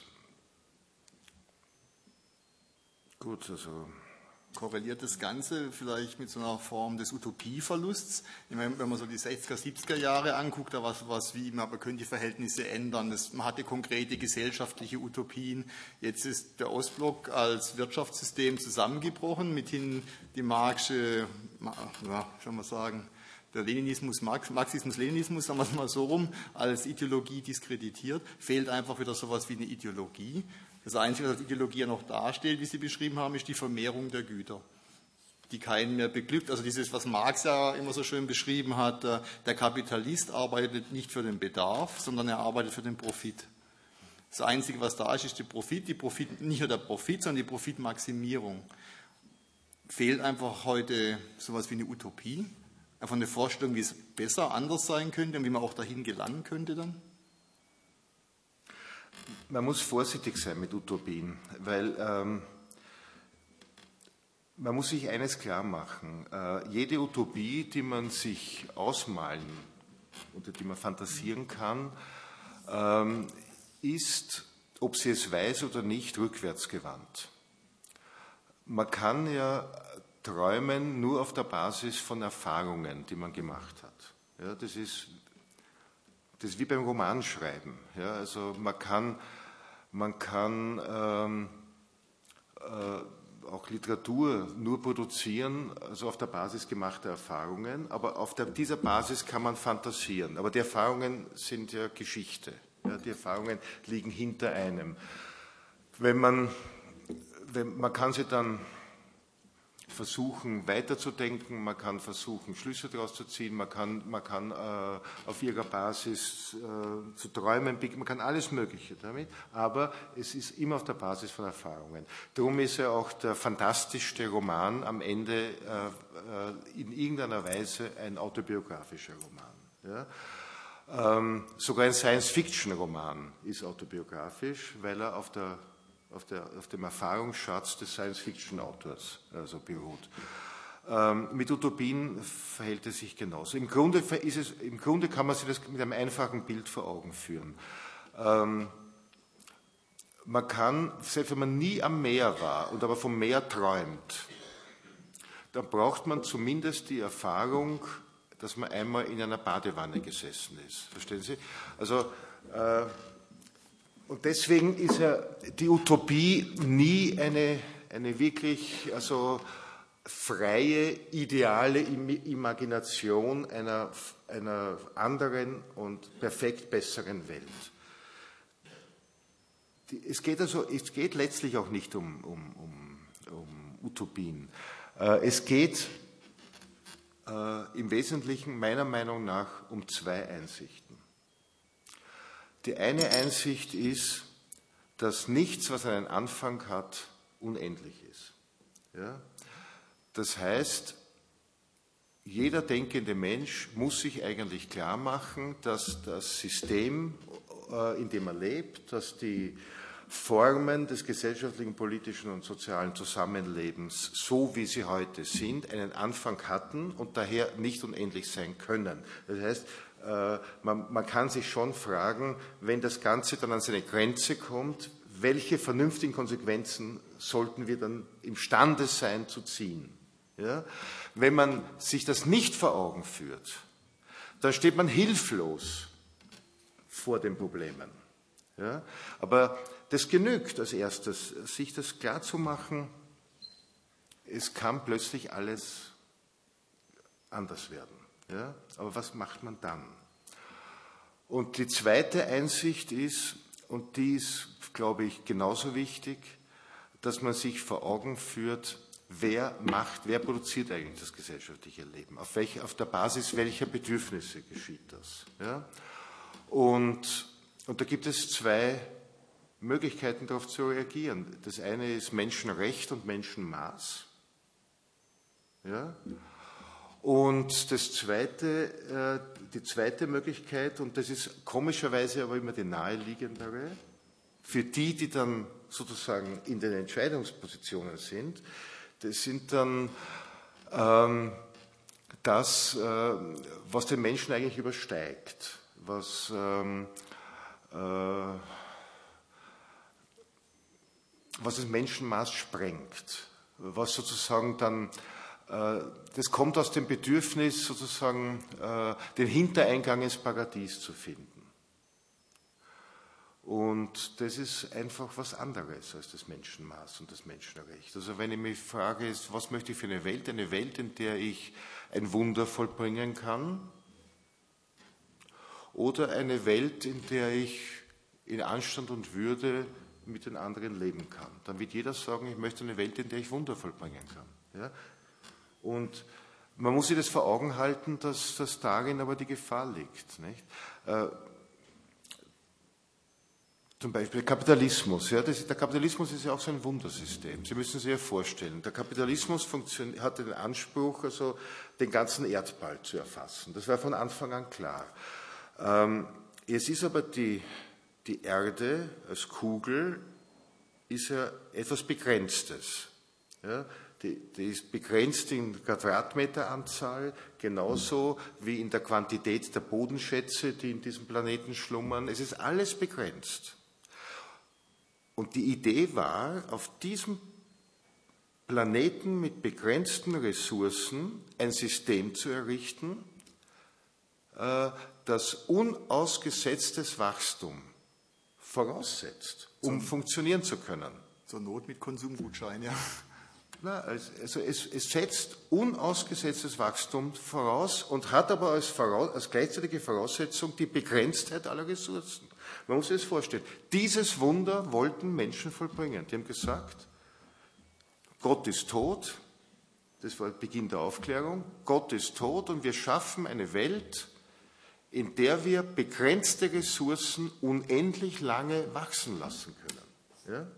gut, also. Korreliert das Ganze vielleicht mit so einer Form des Utopieverlusts? Ich meine, wenn man so die 60er, 70er Jahre anguckt, da war es was wie, man könnte die Verhältnisse ändern. Man hatte konkrete gesellschaftliche Utopien. Jetzt ist der Ostblock als Wirtschaftssystem zusammengebrochen, mithin die Marxische, ja, soll man sagen, der Leninismus, Marxismus-Leninismus, sagen wir es mal so rum, als Ideologie diskreditiert. Fehlt einfach wieder sowas wie eine Ideologie. Das Einzige, was als Ideologie ja noch dasteht, wie Sie beschrieben haben, ist die Vermehrung der Güter, die keinen mehr beglückt. Also dieses, was Marx ja immer so schön beschrieben hat, der Kapitalist arbeitet nicht für den Bedarf, sondern er arbeitet für den Profit. Das Einzige, was da ist, ist der Profit, nicht nur der Profit, sondern die Profitmaximierung. Fehlt einfach heute sowas wie eine Utopie, einfach eine Vorstellung, wie es besser, anders sein könnte und wie man auch dahin gelangen könnte dann? Man muss vorsichtig sein mit Utopien, weil man muss sich eines klar machen. Jede Utopie, die man sich ausmalen oder die man fantasieren kann, ist, ob sie es weiß oder nicht, rückwärtsgewandt. Man kann ja träumen nur auf der Basis von Erfahrungen, die man gemacht hat. Ja, das ist wie beim Romanschreiben. Ja, also man kann auch Literatur nur produzieren, also auf der Basis gemachter Erfahrungen, aber auf dieser Basis kann man fantasieren. Aber die Erfahrungen sind ja Geschichte. Ja, die Erfahrungen liegen hinter einem. Man kann sie dann versuchen weiterzudenken, man kann versuchen Schlüsse daraus zu ziehen, man kann auf ihrer Basis zu träumen, man kann alles Mögliche damit, aber es ist immer auf der Basis von Erfahrungen. Darum ist ja auch der fantastischste Roman am Ende in irgendeiner Weise ein autobiografischer Roman. Ja? Sogar ein Science-Fiction-Roman ist autobiografisch, weil er auf dem Erfahrungsschatz des Science-Fiction-Autors beruht. Mit Utopien verhält es sich genauso. Im Grunde kann man sich das mit einem einfachen Bild vor Augen führen. Man kann, selbst wenn man nie am Meer war und aber vom Meer träumt, dann braucht man zumindest die Erfahrung, dass man einmal in einer Badewanne gesessen ist. Verstehen Sie? Also, und deswegen ist ja die Utopie nie eine wirklich freie, ideale Imagination einer anderen und perfekt besseren Welt. Es geht letztlich auch nicht um Utopien. Es geht im Wesentlichen meiner Meinung nach um zwei Einsichten. Die eine Einsicht ist, dass nichts, was einen Anfang hat, unendlich ist. Ja? Das heißt, jeder denkende Mensch muss sich eigentlich klar machen, dass das System, in dem er lebt, dass die Formen des gesellschaftlichen, politischen und sozialen Zusammenlebens, so wie sie heute sind, einen Anfang hatten und daher nicht unendlich sein können. Das heißt, man kann sich schon fragen, wenn das Ganze dann an seine Grenze kommt, welche vernünftigen Konsequenzen sollten wir dann imstande sein zu ziehen? Ja? Wenn man sich das nicht vor Augen führt, dann steht man hilflos vor den Problemen. Ja? Aber das genügt als erstes, sich das klarzumachen, es kann plötzlich alles anders werden. Ja? Aber was macht man dann? Und die zweite Einsicht ist, und die ist, glaube ich, genauso wichtig, dass man sich vor Augen führt, wer produziert eigentlich das gesellschaftliche Leben? Auf der Basis welcher Bedürfnisse geschieht das? Ja? Und da gibt es zwei Möglichkeiten, darauf zu reagieren. Das eine ist Menschenrecht und Menschenmaß. Ja? Und die zweite Möglichkeit, und das ist komischerweise aber immer die naheliegendere, für die dann sozusagen in den Entscheidungspositionen sind, das sind dann das, was den Menschen eigentlich übersteigt, was das Menschenmaß sprengt, was sozusagen dann das kommt aus dem Bedürfnis, sozusagen den Hintereingang ins Paradies zu finden. Und das ist einfach was anderes als das Menschenmaß und das Menschenrecht. Also wenn ich mich frage, was möchte ich für eine Welt? Eine Welt, in der ich ein Wunder vollbringen kann? Oder eine Welt, in der ich in Anstand und Würde mit den anderen leben kann? Dann wird jeder sagen, ich möchte eine Welt, in der ich Wunder vollbringen kann. Ja? Und man muss sich das vor Augen halten, dass darin aber die Gefahr liegt. Nicht? Zum Beispiel Kapitalismus. Ja, der Kapitalismus ist ja auch so ein Wundersystem. Sie müssen sich ja vorstellen, der Kapitalismus hat den Anspruch, also den ganzen Erdball zu erfassen. Das war von Anfang an klar. Es ist aber die Erde als Kugel ist ja etwas Begrenztes. Ja? Die ist begrenzt in Quadratmeteranzahl, genauso wie in der Quantität der Bodenschätze, die in diesem Planeten schlummern. Es ist alles begrenzt. Und die Idee war, auf diesem Planeten mit begrenzten Ressourcen ein System zu errichten, das unausgesetztes Wachstum voraussetzt, um funktionieren zu können. Zur Not mit Konsumgutschein, ja. Also es setzt unausgesetztes Wachstum voraus und hat aber als gleichzeitige Voraussetzung die Begrenztheit aller Ressourcen. Man muss sich das vorstellen. Dieses Wunder wollten Menschen vollbringen. Die haben gesagt, Gott ist tot, das war Beginn der Aufklärung, Gott ist tot und wir schaffen eine Welt, in der wir begrenzte Ressourcen unendlich lange wachsen lassen können. Ja?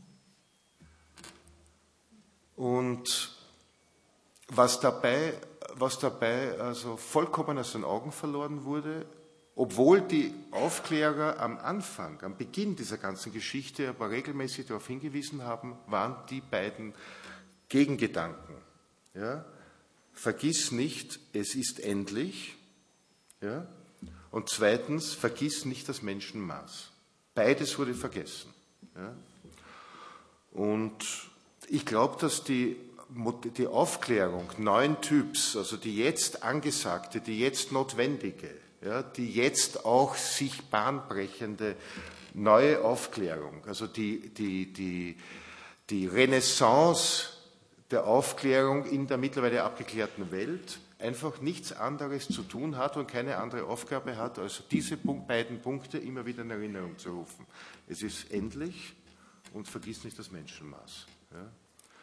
Und was dabei also vollkommen aus den Augen verloren wurde, obwohl die Aufklärer am Anfang, am Beginn dieser ganzen Geschichte aber regelmäßig darauf hingewiesen haben, waren die beiden Gegengedanken. Ja? Vergiss nicht, es ist endlich. Ja? Und zweitens, vergiss nicht das Menschenmaß. Beides wurde vergessen. Ja? Und ich glaube, dass die Aufklärung neuen Typs, also die jetzt angesagte, die jetzt notwendige, ja, die jetzt auch sich bahnbrechende neue Aufklärung, also die Renaissance der Aufklärung in der mittlerweile abgeklärten Welt einfach nichts anderes zu tun hat und keine andere Aufgabe hat, als diese beiden Punkte immer wieder in Erinnerung zu rufen. Es ist endlich und vergiss nicht das Menschenmaß. Ja.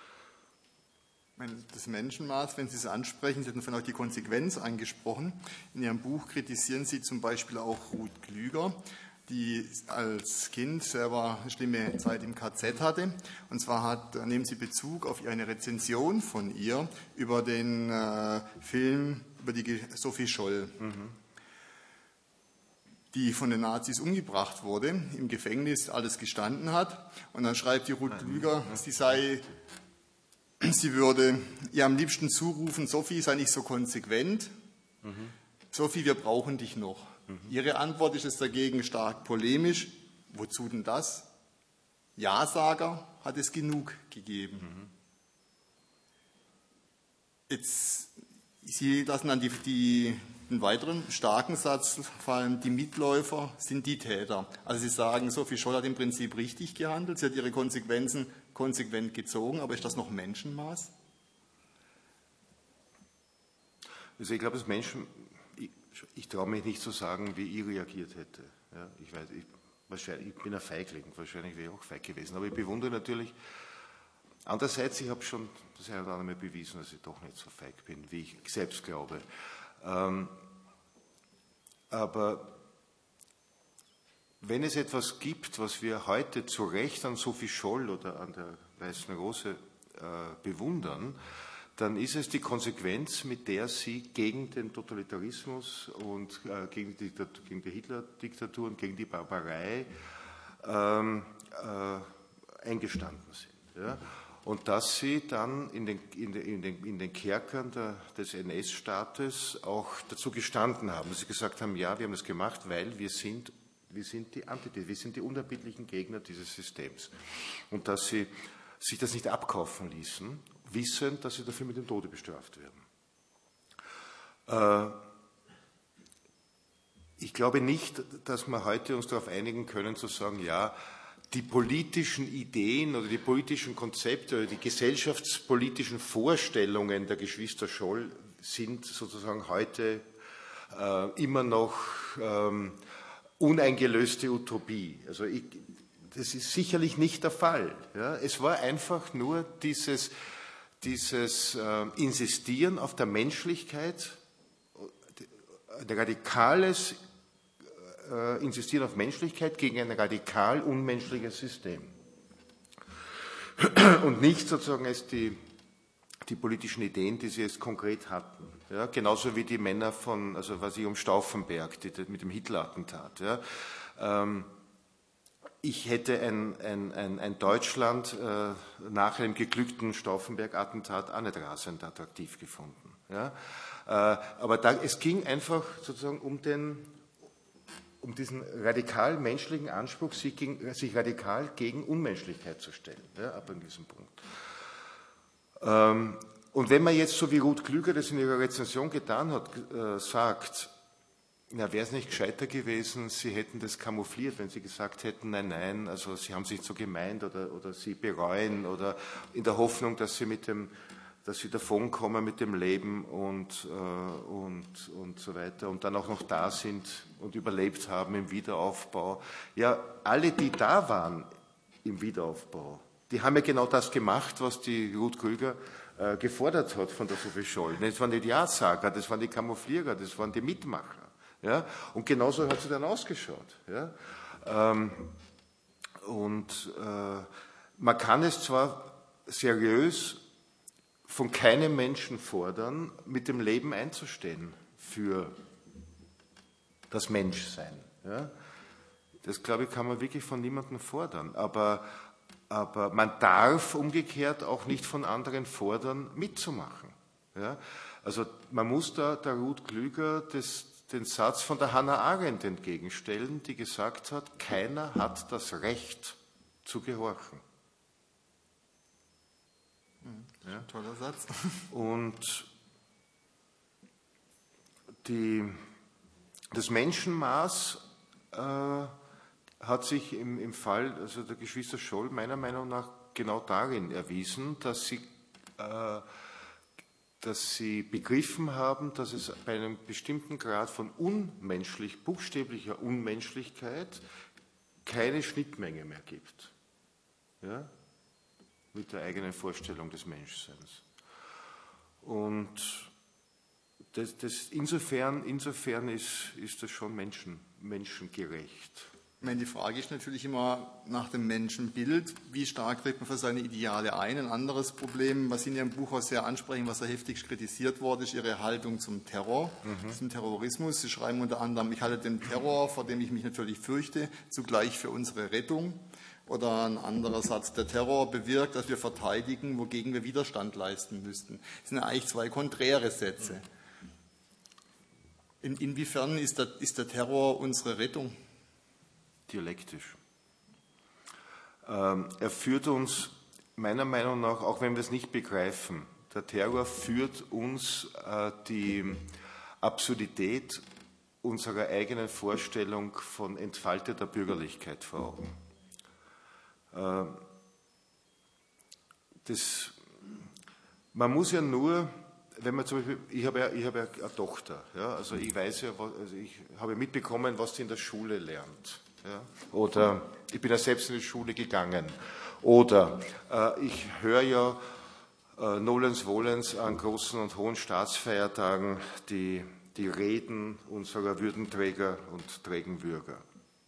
Das Menschenmaß, wenn Sie es ansprechen, Sie hatten vorhin auch die Konsequenz angesprochen. In Ihrem Buch kritisieren Sie zum Beispiel auch Ruth Klüger, die als Kind selber eine schlimme Zeit im KZ hatte. Und zwar nehmen Sie Bezug auf eine Rezension von ihr über den Film über die Sophie Scholl, die von den Nazis umgebracht wurde, im Gefängnis alles gestanden hat. Und dann schreibt die Ruth Klüger, sie würde ihr am liebsten zurufen, Sophie, sei nicht so konsequent. Sophie, wir brauchen dich noch. Ihre Antwort ist es dagegen stark polemisch. Wozu denn das? Ja-Sager hat es genug gegeben. Jetzt, Sie lassen dann den weiteren starken Satz fallen, die Mitläufer sind die Täter. Also Sie sagen, Sophie Scholl hat im Prinzip richtig gehandelt, sie hat ihre Konsequenzen konsequent gezogen, aber ist das noch Menschenmaß? Also ich glaube, ich traue mich nicht zu sagen, wie ich reagiert hätte. Ja, ich bin ein Feigling, wahrscheinlich wäre ich auch feig gewesen, aber ich bewundere natürlich. Andererseits, ich habe schon das eine oder andere Mal bewiesen, dass ich doch nicht so feig bin, wie ich selbst glaube. Aber wenn es etwas gibt, was wir heute zu Recht an Sophie Scholl oder an der Weißen Rose bewundern, dann ist es die Konsequenz, mit der sie gegen den Totalitarismus und gegen die Hitler-Diktatur und gegen die Barbarei eingestanden sind. Ja? Und dass sie dann in den Kerkern des NS-Staates auch dazu gestanden haben, dass sie gesagt haben, ja, wir haben das gemacht, weil wir sind die Antithese, wir sind die unerbittlichen Gegner dieses Systems. Und dass sie sich das nicht abkaufen ließen, wissend, dass sie dafür mit dem Tode bestraft werden. Ich glaube nicht, dass wir heute uns darauf einigen können, zu sagen, ja, die politischen Ideen oder die politischen Konzepte oder die gesellschaftspolitischen Vorstellungen der Geschwister Scholl sind sozusagen heute immer noch uneingelöste Utopie. Also das ist sicherlich nicht der Fall. Ja. Es war einfach nur dieses Insistieren auf der Menschlichkeit, ein radikales Insistieren auf Menschlichkeit gegen ein radikal unmenschliches System. Und nicht sozusagen als die politischen Ideen, die sie jetzt konkret hatten. Ja, genauso wie die Männer um Stauffenberg, die mit dem Hitler-Attentat. Ja. Ich hätte ein Deutschland nach einem geglückten Stauffenberg-Attentat auch nicht rasend attraktiv gefunden. Ja. Aber es ging einfach sozusagen um diesen radikal menschlichen Anspruch, sich radikal gegen Unmenschlichkeit zu stellen, ja, ab an diesem Punkt. Und wenn man jetzt, so wie Ruth Klüger das in ihrer Rezension getan hat, sagt, wäre es nicht gescheiter gewesen, Sie hätten das kamoufliert, wenn Sie gesagt hätten, nein, also Sie haben sich so gemeint oder Sie bereuen oder in der Hoffnung, dass Sie davonkommen mit dem Leben und so weiter und dann auch noch da sind und überlebt haben im Wiederaufbau. Ja, alle, die da waren im Wiederaufbau, die haben ja genau das gemacht, was die Ruth Klüger gefordert hat von der Sophie Scholl. Das waren nicht die Ja-Sager, das waren die Camouflierer, das waren die Mitmacher. Ja? Und genauso hat sie dann ausgeschaut. Ja? Man kann es zwar seriös von keinem Menschen fordern, mit dem Leben einzustehen für das Menschsein. Ja? Das, glaube ich, kann man wirklich von niemandem fordern. Aber man darf umgekehrt auch nicht von anderen fordern, mitzumachen. Ja? Also man muss da der Ruth Klüger den Satz von der Hannah Arendt entgegenstellen, die gesagt hat, keiner hat das Recht zu gehorchen. Ja, toller Satz. Und das Menschenmaß hat sich im Fall also der Geschwister Scholl meiner Meinung nach genau darin erwiesen, dass sie begriffen haben, dass es bei einem bestimmten Grad von buchstäblicher Unmenschlichkeit keine Schnittmenge mehr gibt. Ja? Mit der eigenen Vorstellung des Menschseins. Und insofern ist das schon menschengerecht. Ich meine, die Frage ist natürlich immer nach dem Menschenbild, wie stark tritt man für seine Ideale ein. Ein anderes Problem, was Sie in Ihrem Buch auch sehr ansprechen, was sehr heftig kritisiert wurde, ist Ihre Haltung zum Terror, zum Terrorismus. Sie schreiben unter anderem, ich halte den Terror, vor dem ich mich natürlich fürchte, zugleich für unsere Rettung. Oder ein anderer Satz, der Terror bewirkt, dass wir verteidigen, wogegen wir Widerstand leisten müssten. Das sind eigentlich zwei konträre Sätze. Inwiefern ist der Terror unsere Rettung? Dialektisch. Er führt uns, meiner Meinung nach, auch wenn wir es nicht begreifen, der Terror führt uns die Absurdität unserer eigenen Vorstellung von entfalteter Bürgerlichkeit vor Augen. Man muss ja nur, wenn man zum Beispiel, ich habe ja eine Tochter, ja, also ich weiß ja, ich habe mitbekommen, was sie in der Schule lernt. Ja, oder ich bin ja selbst in die Schule gegangen. Oder ich höre ja nolens volens an großen und hohen Staatsfeiertagen die Reden unserer Würdenträger und trägen Bürger.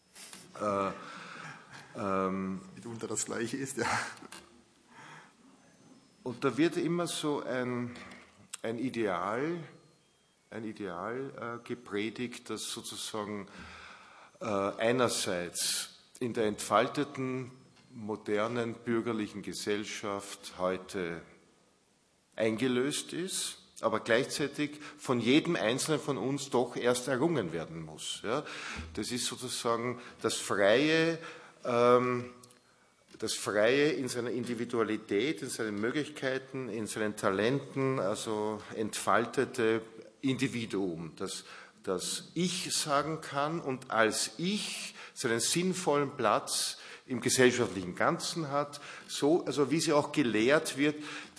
Mitunter das Gleiche ist, ja. Und da wird immer so ein Ideal gepredigt, das sozusagen einerseits in der entfalteten, modernen, bürgerlichen Gesellschaft heute eingelöst ist, aber gleichzeitig von jedem Einzelnen von uns doch erst errungen werden muss. Ja? Das ist sozusagen das Freie in seiner Individualität, in seinen Möglichkeiten, in seinen Talenten, also entfaltete Individuum, das Ich sagen kann und als Ich seinen sinnvollen Platz im gesellschaftlichen Ganzen hat, so, also wie sie auch gelehrt wird.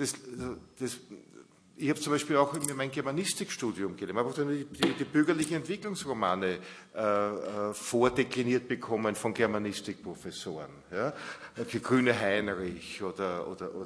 Ich habe zum Beispiel auch mein Germanistikstudium gelernt. Ich habe die bürgerlichen Entwicklungsromane vordekliniert bekommen von Germanistikprofessoren. Ja? Grüne Heinrich oder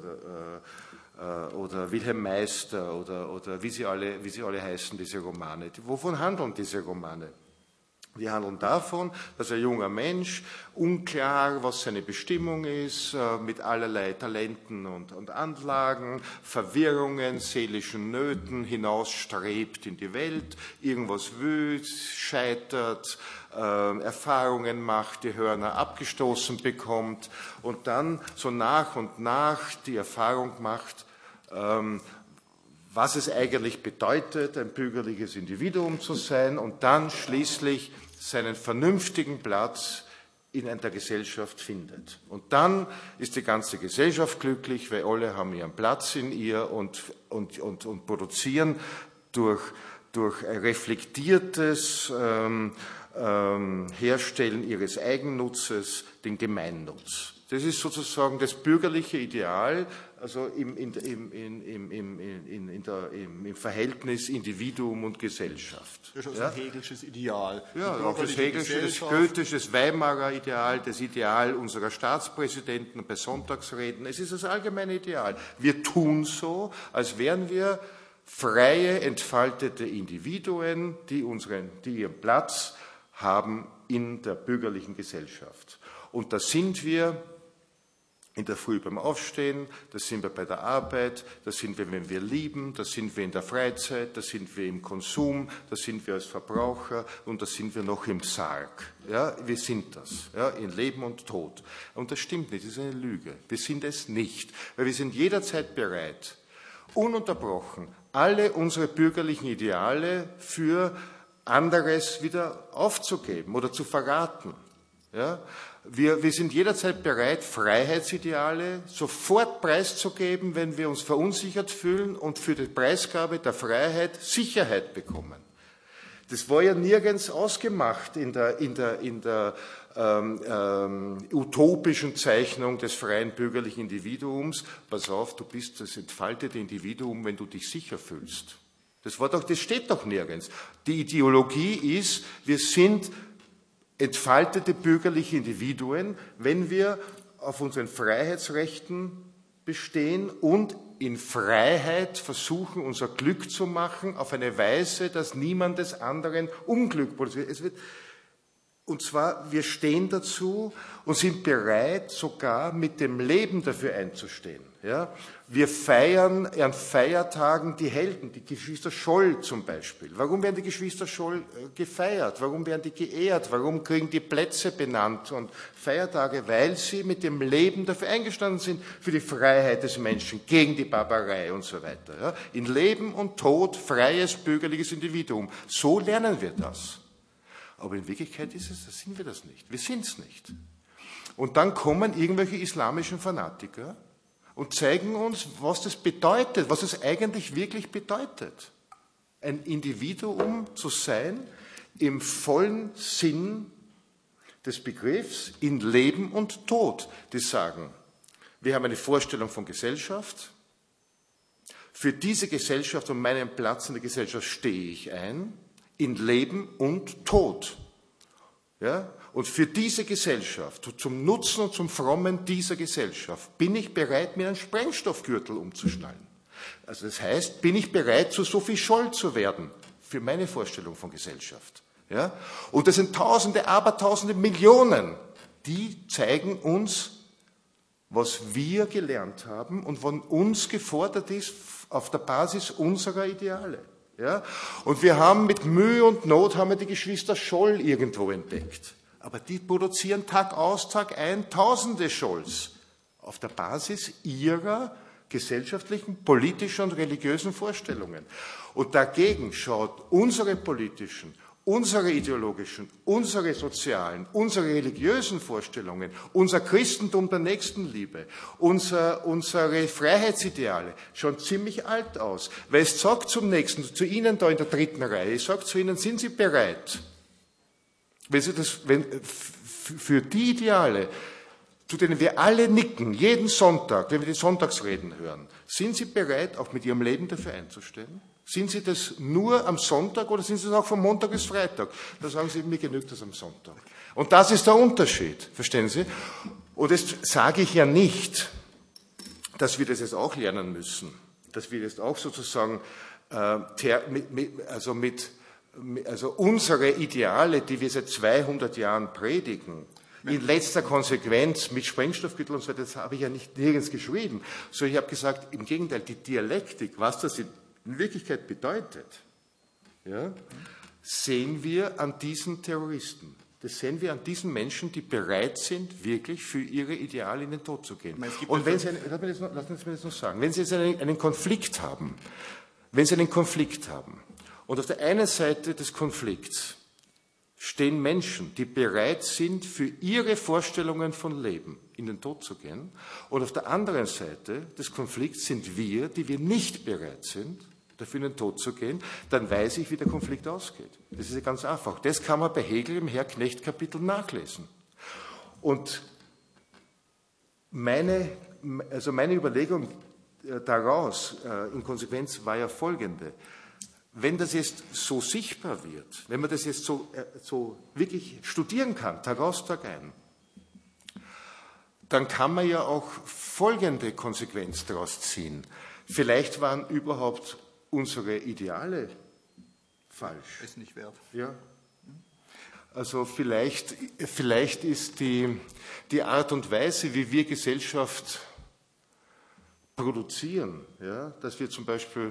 Wilhelm Meister oder wie sie alle heißen, diese Romane. Wovon handeln diese Romane? Die handeln davon, dass ein junger Mensch, unklar, was seine Bestimmung ist, mit allerlei Talenten und Anlagen, Verwirrungen, seelischen Nöten hinausstrebt in die Welt, irgendwas will, scheitert, Erfahrungen macht, die Hörner abgestoßen bekommt und dann so nach und nach die Erfahrung macht, was es eigentlich bedeutet, ein bürgerliches Individuum zu sein und dann schließlich seinen vernünftigen Platz in der Gesellschaft findet. Und dann ist die ganze Gesellschaft glücklich, weil alle haben ihren Platz in ihr und produzieren durch reflektiertes Herstellen ihres Eigennutzes den Gemeinnutz. Das ist sozusagen das bürgerliche Ideal, also im Verhältnis Individuum und Gesellschaft. Das ist also ein Hegelsches Ideal. Ja, auch das Hegelsche, das Goethische, das Weimarer Ideal, das Ideal unserer Staatspräsidenten bei Sonntagsreden. Es ist das allgemeine Ideal. Wir tun so, als wären wir freie, entfaltete Individuen, die ihren Platz haben in der bürgerlichen Gesellschaft. Und da sind wir in der Früh beim Aufstehen, da sind wir bei der Arbeit, da sind wir, wenn wir lieben, da sind wir in der Freizeit, da sind wir im Konsum, da sind wir als Verbraucher und da sind wir noch im Sarg. Ja, wir sind das, ja, in Leben und Tod. Und das stimmt nicht, das ist eine Lüge. Wir sind es nicht, weil wir sind jederzeit bereit, ununterbrochen alle unsere bürgerlichen Ideale für anderes wieder aufzugeben oder zu verraten. Ja? Wir sind jederzeit bereit, Freiheitsideale sofort preiszugeben, wenn wir uns verunsichert fühlen und für die Preisgabe der Freiheit Sicherheit bekommen. Das war ja nirgends ausgemacht in der utopischen Zeichnung des freien bürgerlichen Individuums. Pass auf, du bist das entfaltete Individuum, wenn du dich sicher fühlst. Das steht doch nirgends. Die Ideologie ist, wir sind entfaltete bürgerliche Individuen, wenn wir auf unseren Freiheitsrechten bestehen und in Freiheit versuchen, unser Glück zu machen, auf eine Weise, dass niemandes anderen Unglück produziert. Und zwar, wir stehen dazu und sind bereit, sogar mit dem Leben dafür einzustehen. Ja? Wir feiern an Feiertagen die Helden, die Geschwister Scholl zum Beispiel. Warum werden die Geschwister Scholl gefeiert? Warum werden die geehrt? Warum kriegen die Plätze benannt und Feiertage? Weil sie mit dem Leben dafür eingestanden sind, für die Freiheit des Menschen, gegen die Barbarei und so weiter. Ja? In Leben und Tod freies bürgerliches Individuum. So lernen wir das. Aber in Wirklichkeit sind wir das nicht. Wir sind es nicht. Und dann kommen irgendwelche islamischen Fanatiker und zeigen uns, was das bedeutet, was es eigentlich wirklich bedeutet, ein Individuum zu sein im vollen Sinn des Begriffs in Leben und Tod. Die sagen, wir haben eine Vorstellung von Gesellschaft. Für diese Gesellschaft und meinen Platz in der Gesellschaft stehe ich ein. In Leben und Tod. Ja? Und für diese Gesellschaft, zum Nutzen und zum Frommen dieser Gesellschaft, bin ich bereit, mir einen Sprengstoffgürtel umzuschnallen. Also das heißt, bin ich bereit, zu Sophie Scholl zu werden, für meine Vorstellung von Gesellschaft. Ja? Und das sind Tausende, Abertausende, Millionen, die zeigen uns, was wir gelernt haben und von uns gefordert ist auf der Basis unserer Ideale. Ja? Und wir haben mit Mühe und Not die Geschwister Scholl irgendwo entdeckt. Aber die produzieren Tag aus, Tag ein Tausende Scholls auf der Basis ihrer gesellschaftlichen, politischen und religiösen Vorstellungen. Und dagegen schaut unsere politischen, unsere ideologischen, unsere sozialen, unsere religiösen Vorstellungen, unser Christentum der Nächstenliebe, unsere Freiheitsideale schon ziemlich alt aus. Weil es sagt zum Nächsten, zu Ihnen da in der dritten Reihe, es sagt zu Ihnen, sind Sie bereit, für die Ideale, zu denen wir alle nicken, jeden Sonntag, wenn wir die Sonntagsreden hören, sind Sie bereit, auch mit Ihrem Leben dafür einzustehen? Sind Sie das nur am Sonntag oder sind Sie das auch von Montag bis Freitag? Da sagen Sie, mir genügt das am Sonntag. Und das ist der Unterschied, verstehen Sie? Und das sage ich ja nicht, dass wir das jetzt auch lernen müssen, dass wir jetzt auch sozusagen unsere Ideale, die wir seit 200 Jahren predigen, in letzter Konsequenz mit Sprengstoffgürtel und so weiter, das habe ich ja nicht nirgends geschrieben. So, ich habe gesagt, im Gegenteil, die Dialektik, was das in Wirklichkeit bedeutet, ja, sehen wir an diesen Terroristen. Das sehen wir an diesen Menschen, die bereit sind, wirklich für ihre Ideale in den Tod zu gehen. Und wenn Sie, lassen Sie mir das noch sagen, wenn Sie jetzt einen Konflikt haben, und auf der einen Seite des Konflikts stehen Menschen, die bereit sind, für ihre Vorstellungen von Leben in den Tod zu gehen, und auf der anderen Seite des Konflikts sind wir, die wir nicht bereit sind, dafür in den Tod zu gehen, dann weiß ich, wie der Konflikt ausgeht. Das ist ja ganz einfach. Das kann man bei Hegel im Herr-Knecht-Kapitel nachlesen. Und meine Überlegung daraus in Konsequenz war ja folgende. Wenn das jetzt so sichtbar wird, wenn man das jetzt so wirklich studieren kann, Tag aus, Tag ein, dann kann man ja auch folgende Konsequenz daraus ziehen. Vielleicht waren überhaupt unsere Ideale falsch. Ist nicht wert. Ja. Also vielleicht ist die Art und Weise, wie wir Gesellschaft produzieren, ja, dass wir zum Beispiel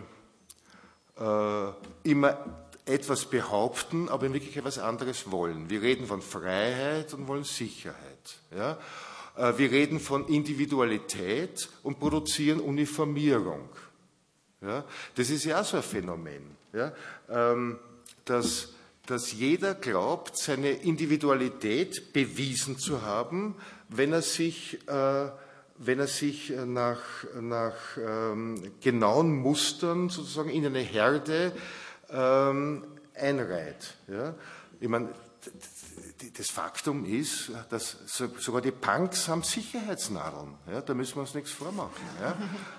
immer etwas behaupten, aber in Wirklichkeit etwas anderes wollen. Wir reden von Freiheit und wollen Sicherheit. Ja. Wir reden von Individualität und produzieren Uniformierung. Ja. Das ist ja auch so ein Phänomen, ja, dass jeder glaubt, seine Individualität bewiesen zu haben, wenn er sich nach genauen Mustern sozusagen in eine Herde einreiht. Ja? Ich meine, das Faktum ist, dass sogar die Punks haben Sicherheitsnadeln. Ja? Da müssen wir uns nichts vormachen. Ja?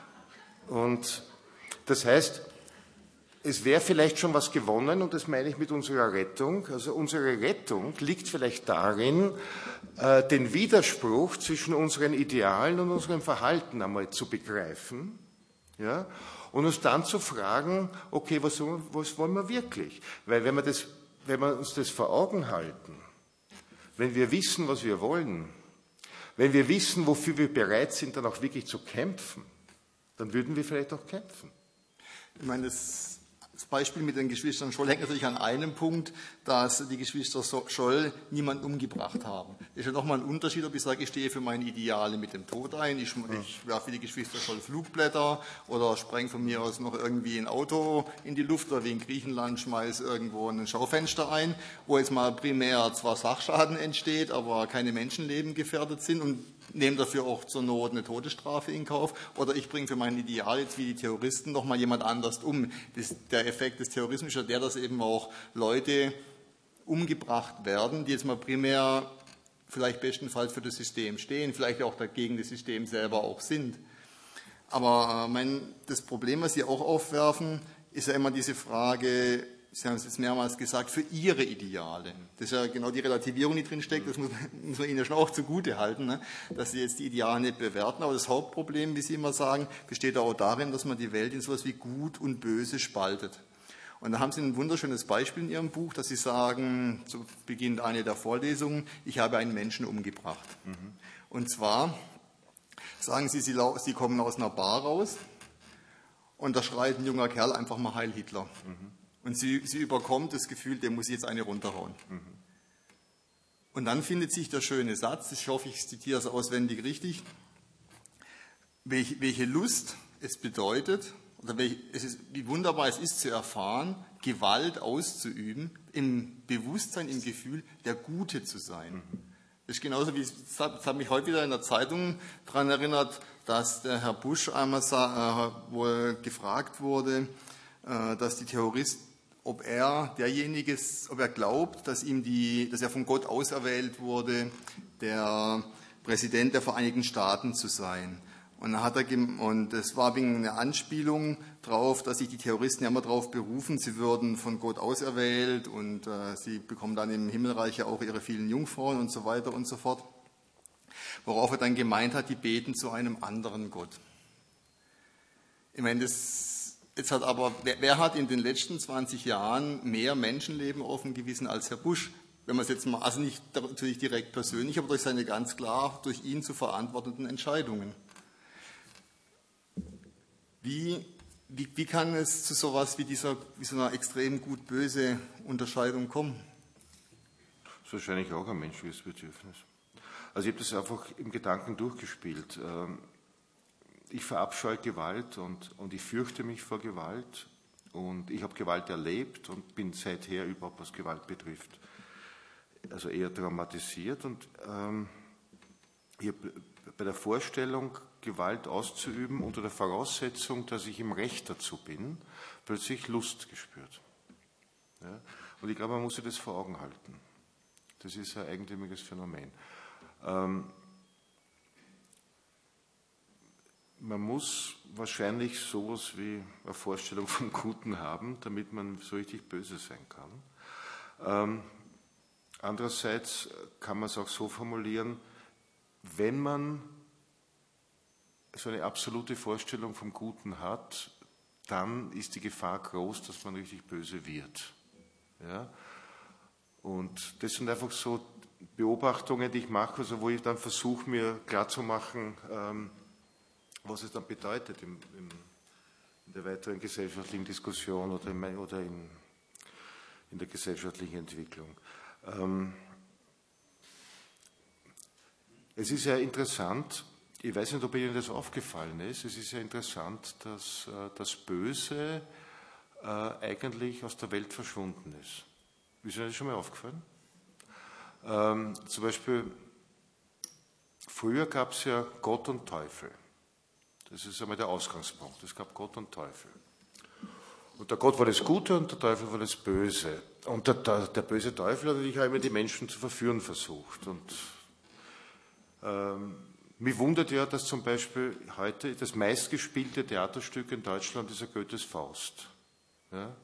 Und das heißt, es wäre vielleicht schon was gewonnen, und das meine ich mit unserer Rettung. Also unsere Rettung liegt vielleicht darin, den Widerspruch zwischen unseren Idealen und unserem Verhalten einmal zu begreifen, ja, und uns dann zu fragen, okay, was wollen wir wirklich? Weil wenn wir uns das vor Augen halten, wenn wir wissen, was wir wollen, wenn wir wissen, wofür wir bereit sind, dann auch wirklich zu kämpfen, dann würden wir vielleicht auch kämpfen. Ich meine, das Beispiel mit den Geschwistern Scholl hängt natürlich an einem Punkt, dass die Geschwister Scholl niemanden umgebracht haben. Das ist ja nochmal ein Unterschied, ob ich sage, ich stehe für meine Ideale mit dem Tod ein, ich werfe für die Geschwister Scholl Flugblätter oder spreng von mir aus noch irgendwie ein Auto in die Luft oder wie in Griechenland schmeiß irgendwo ein Schaufenster ein, wo jetzt mal primär zwar Sachschaden entsteht, aber keine Menschenleben gefährdet sind, und nehme dafür auch zur Not eine Todesstrafe in Kauf, oder ich bringe für mein Ideal jetzt wie die Terroristen nochmal jemand anders um. Der Effekt des Terrorismus ist ja der, dass eben auch Leute umgebracht werden, die jetzt mal primär vielleicht bestenfalls für das System stehen, vielleicht auch dagegen das System selber auch sind. Aber das Problem, was Sie auch aufwerfen, ist ja immer diese Frage, Sie haben es jetzt mehrmals gesagt, für Ihre Ideale. Das ist ja genau die Relativierung, die drin steckt, das muss man Ihnen ja schon auch zugute halten, ne? Dass Sie jetzt die Ideale nicht bewerten. Aber das Hauptproblem, wie Sie immer sagen, besteht auch darin, dass man die Welt in so etwas wie Gut und Böse spaltet. Und da haben Sie ein wunderschönes Beispiel in Ihrem Buch, dass Sie sagen, zu Beginn einer der Vorlesungen, ich habe einen Menschen umgebracht. Und zwar sagen Sie, Sie kommen aus einer Bar raus und da schreit ein junger Kerl einfach mal Heil Hitler. Und sie überkommt das Gefühl, dem muss ich jetzt eine runterhauen. Und dann findet sich der schöne Satz, ich hoffe, ich zitiere es auswendig richtig, welche Lust es bedeutet, oder wie wunderbar es ist zu erfahren, Gewalt auszuüben, im Bewusstsein, im Gefühl, der Gute zu sein. Das ist genauso wie, das hat mich heute wieder in der Zeitung daran erinnert, dass der Herr Bush einmal wohl gefragt wurde, dass die Terroristen, ob er glaubt, dass er von Gott auserwählt wurde, der Präsident der Vereinigten Staaten zu sein. Und das war wegen einer Anspielung darauf, dass sich die Terroristen ja immer darauf berufen, sie würden von Gott auserwählt und sie bekommen dann im Himmelreich ja auch ihre vielen Jungfrauen und so weiter und so fort. Worauf er dann gemeint hat, die beten zu einem anderen Gott. Ich meine, wer hat in den letzten 20 Jahren mehr Menschenleben auf dem Gewissen als Herr Bush? Wenn man es jetzt mal, also nicht natürlich direkt persönlich, aber durch seine ganz klar durch ihn zu verantwortenden Entscheidungen. Wie kann es zu sowas wie so einer extrem gut-böse Unterscheidung kommen? Das ist wahrscheinlich auch ein menschliches Bedürfnis. Also ich habe das einfach im Gedanken durchgespielt. Ich verabscheue Gewalt und ich fürchte mich vor Gewalt und ich habe Gewalt erlebt und bin seither überhaupt, was Gewalt betrifft, also eher traumatisiert, und ich habe bei der Vorstellung, Gewalt auszuüben, unter der Voraussetzung, dass ich im Recht dazu bin, plötzlich Lust gespürt. Ja? Und ich glaube, man muss sich das vor Augen halten. Das ist ein eigentümliches Phänomen. man muss wahrscheinlich sowas wie eine Vorstellung vom Guten haben, damit man so richtig böse sein kann. Andererseits kann man es auch so formulieren, wenn man so eine absolute Vorstellung vom Guten hat, dann ist die Gefahr groß, dass man richtig böse wird. Ja? Und das sind einfach so Beobachtungen, die ich mache, also wo ich dann versuche, mir klarzumachen, was es dann bedeutet in der weiteren gesellschaftlichen Diskussion oder in der gesellschaftlichen Entwicklung. Es ist ja interessant, ich weiß nicht, ob Ihnen das aufgefallen ist, es ist ja interessant, dass das Böse eigentlich aus der Welt verschwunden ist. Ist Ihnen das schon mal aufgefallen? Zum Beispiel, früher gab es ja Gott und Teufel. Das ist einmal der Ausgangspunkt. Es gab Gott und Teufel. Und der Gott war das Gute und der Teufel war das Böse. Und der böse Teufel hat natürlich auch immer die Menschen zu verführen versucht. Und mich wundert ja, dass zum Beispiel heute das meistgespielte Theaterstück in Deutschland ist Goethes Faust. Ja?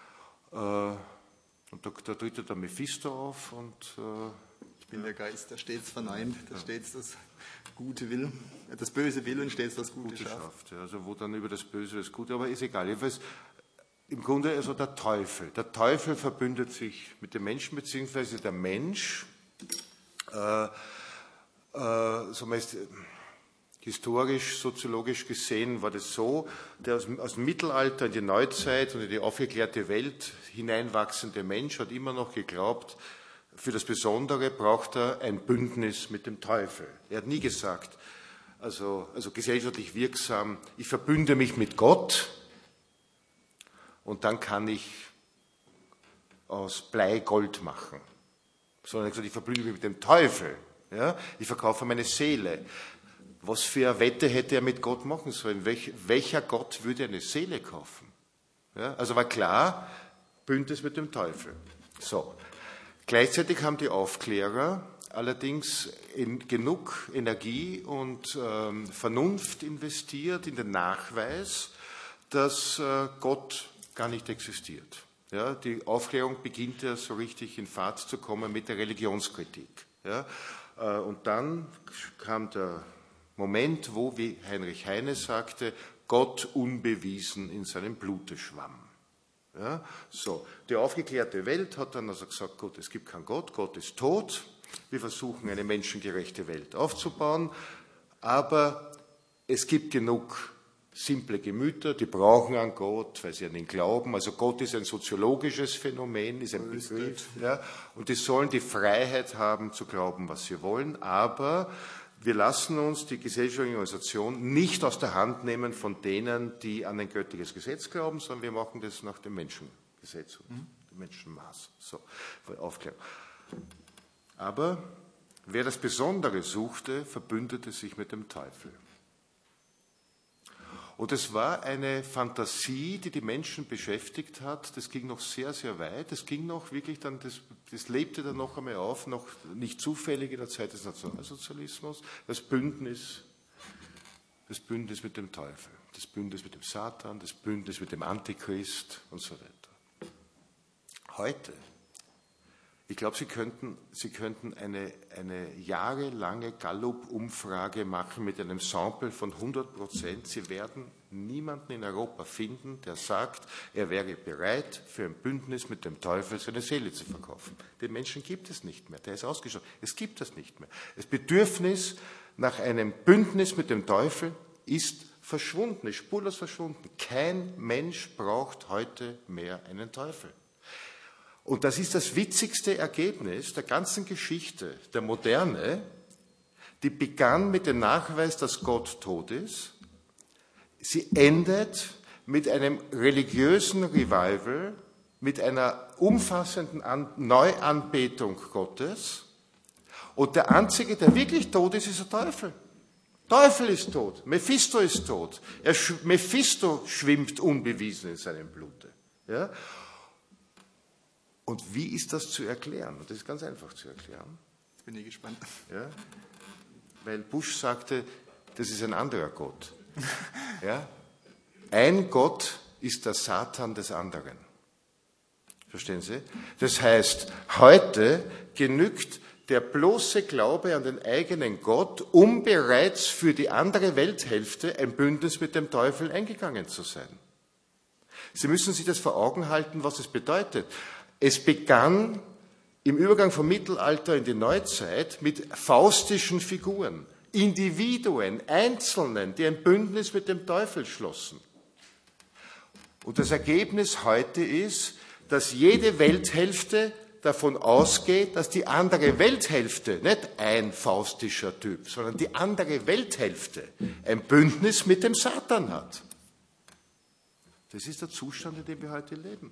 Und da tritt ja der Mephisto auf und ich bin der Geist, der stets verneint, der stets das Gute will, das Böse will und stets das Gute schafft. Ja, also wo dann über das Böse das Gute, aber ist egal. Jedenfalls, im Grunde also der Teufel. Der Teufel verbündet sich mit dem Menschen, beziehungsweise der Mensch, so meist, historisch, soziologisch gesehen war das so, der aus dem Mittelalter in die Neuzeit und in die aufgeklärte Welt hineinwachsende Mensch hat immer noch geglaubt, für das Besondere braucht er ein Bündnis mit dem Teufel. Er hat nie gesagt, also gesellschaftlich wirksam, ich verbünde mich mit Gott und dann kann ich aus Blei Gold machen. Sondern er hat gesagt, ich verbünde mich mit dem Teufel. Ja? Ich verkaufe meine Seele. Was für eine Wette hätte er mit Gott machen sollen? Welcher Gott würde eine Seele kaufen? Ja? Also war klar, Bündnis mit dem Teufel. So. Gleichzeitig haben die Aufklärer allerdings genug Energie und Vernunft investiert in den Nachweis, dass Gott gar nicht existiert. Ja, die Aufklärung beginnt ja so richtig in Fahrt zu kommen mit der Religionskritik. Ja, und dann kam der Moment, wo, wie Heinrich Heine sagte, Gott unbewiesen in seinem Blute schwamm. Ja, so. Die aufgeklärte Welt hat dann also gesagt, gut, es gibt keinen Gott, Gott ist tot, wir versuchen eine menschengerechte Welt aufzubauen, aber es gibt genug simple Gemüter, die brauchen einen Gott, weil sie an ihn glauben. Also Gott ist ein soziologisches Phänomen, ist ein Begriff, ja, und die sollen die Freiheit haben zu glauben, was sie wollen, aber wir lassen uns die gesellschaftliche Organisation nicht aus der Hand nehmen von denen, die an ein göttliches Gesetz glauben, sondern wir machen das nach dem Menschengesetz, dem Menschenmaß. So, Aufklärung. Aber wer das Besondere suchte, verbündete sich mit dem Teufel. Und es war eine Fantasie, die die Menschen beschäftigt hat. Das ging noch sehr, sehr weit. Das ging noch wirklich dann, das lebte dann noch einmal auf, noch nicht zufällig in der Zeit des Nationalsozialismus. Das Bündnis mit dem Teufel, das Bündnis mit dem Satan, das Bündnis mit dem Antichrist und so weiter. Heute, ich glaube, Sie könnten eine jahrelange Gallup-Umfrage machen mit einem Sample von 100%. Sie werden niemanden in Europa finden, der sagt, er wäre bereit, für ein Bündnis mit dem Teufel seine Seele zu verkaufen. Den Menschen gibt es nicht mehr, der ist ausgeschlossen. Es gibt das nicht mehr. Das Bedürfnis nach einem Bündnis mit dem Teufel ist verschwunden, ist spurlos verschwunden. Kein Mensch braucht heute mehr einen Teufel. Und das ist das witzigste Ergebnis der ganzen Geschichte der Moderne, die begann mit dem Nachweis, dass Gott tot ist. Sie endet mit einem religiösen Revival, mit einer umfassenden Neuanbetung Gottes. Und der Einzige, der wirklich tot ist, ist der Teufel. Teufel ist tot, Mephisto ist tot. Mephisto schwimmt unbewiesen in seinem Blute. Ja? Und wie ist das zu erklären? Und das ist ganz einfach zu erklären. Jetzt bin ich gespannt. Ja? Weil Bush sagte, das ist ein anderer Gott. Ja? Ein Gott ist der Satan des anderen. Verstehen Sie? Das heißt, heute genügt der bloße Glaube an den eigenen Gott, um bereits für die andere Welthälfte ein Bündnis mit dem Teufel eingegangen zu sein. Sie müssen sich das vor Augen halten, was es bedeutet. Es begann im Übergang vom Mittelalter in die Neuzeit mit faustischen Figuren, Individuen, Einzelnen, die ein Bündnis mit dem Teufel schlossen. Und das Ergebnis heute ist, dass jede Welthälfte davon ausgeht, dass die andere Welthälfte, nicht ein faustischer Typ, sondern die andere Welthälfte ein Bündnis mit dem Satan hat. Das ist der Zustand, in dem wir heute leben.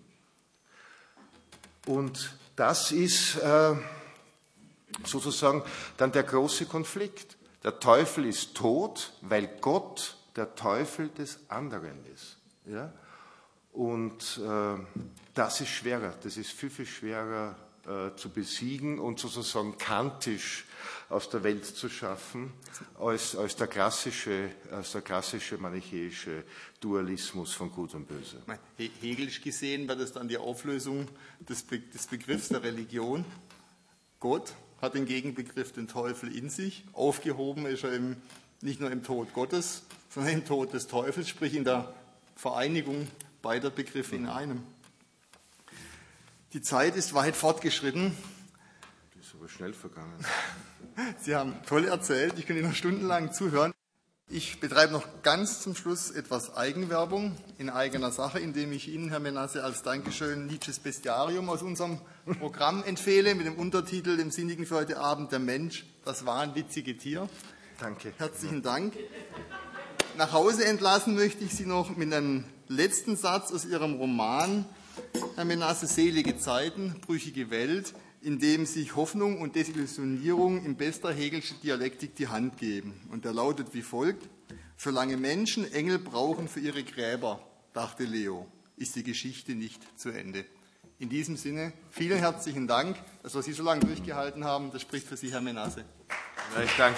Und das ist sozusagen dann der große Konflikt. Der Teufel ist tot, weil Gott der Teufel des anderen ist. Ja? Und das ist schwerer, das ist viel, viel schwerer zu besiegen und sozusagen kantisch aus der Welt zu schaffen, als der klassische manichäische Dualismus von Gut und Böse. Hegelisch gesehen war das dann die Auflösung des Begriffs der Religion. Gott hat den Gegenbegriff den Teufel in sich, aufgehoben ist er nicht nur im Tod Gottes, sondern im Tod des Teufels, sprich in der Vereinigung beider Begriffe in einem. Die Zeit ist weit fortgeschritten. Die ist aber schnell vergangen. Sie haben toll erzählt, ich könnte Ihnen noch stundenlang zuhören. Ich betreibe noch ganz zum Schluss etwas Eigenwerbung in eigener Sache, indem ich Ihnen, Herr Menasse, als Dankeschön Nietzsches Bestiarium aus unserem Programm empfehle, mit dem Untertitel, dem sinnigen für heute Abend, der Mensch, das wahnwitzige Tier. Danke. Herzlichen Dank. Nach Hause entlassen möchte ich Sie noch mit einem letzten Satz aus Ihrem Roman, Herr Menasse, Selige Zeiten, brüchige Welt, in dem sich Hoffnung und Desillusionierung in bester Hegelscher Dialektik die Hand geben. Und der lautet wie folgt: Solange Menschen Engel brauchen für ihre Gräber, dachte Leo, ist die Geschichte nicht zu Ende. In diesem Sinne, vielen herzlichen Dank, dass wir Sie so lange durchgehalten haben. Das spricht für Sie, Herr Menasse. Ja, ich danke.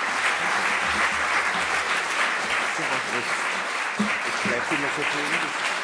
Es bleibt immer so viel.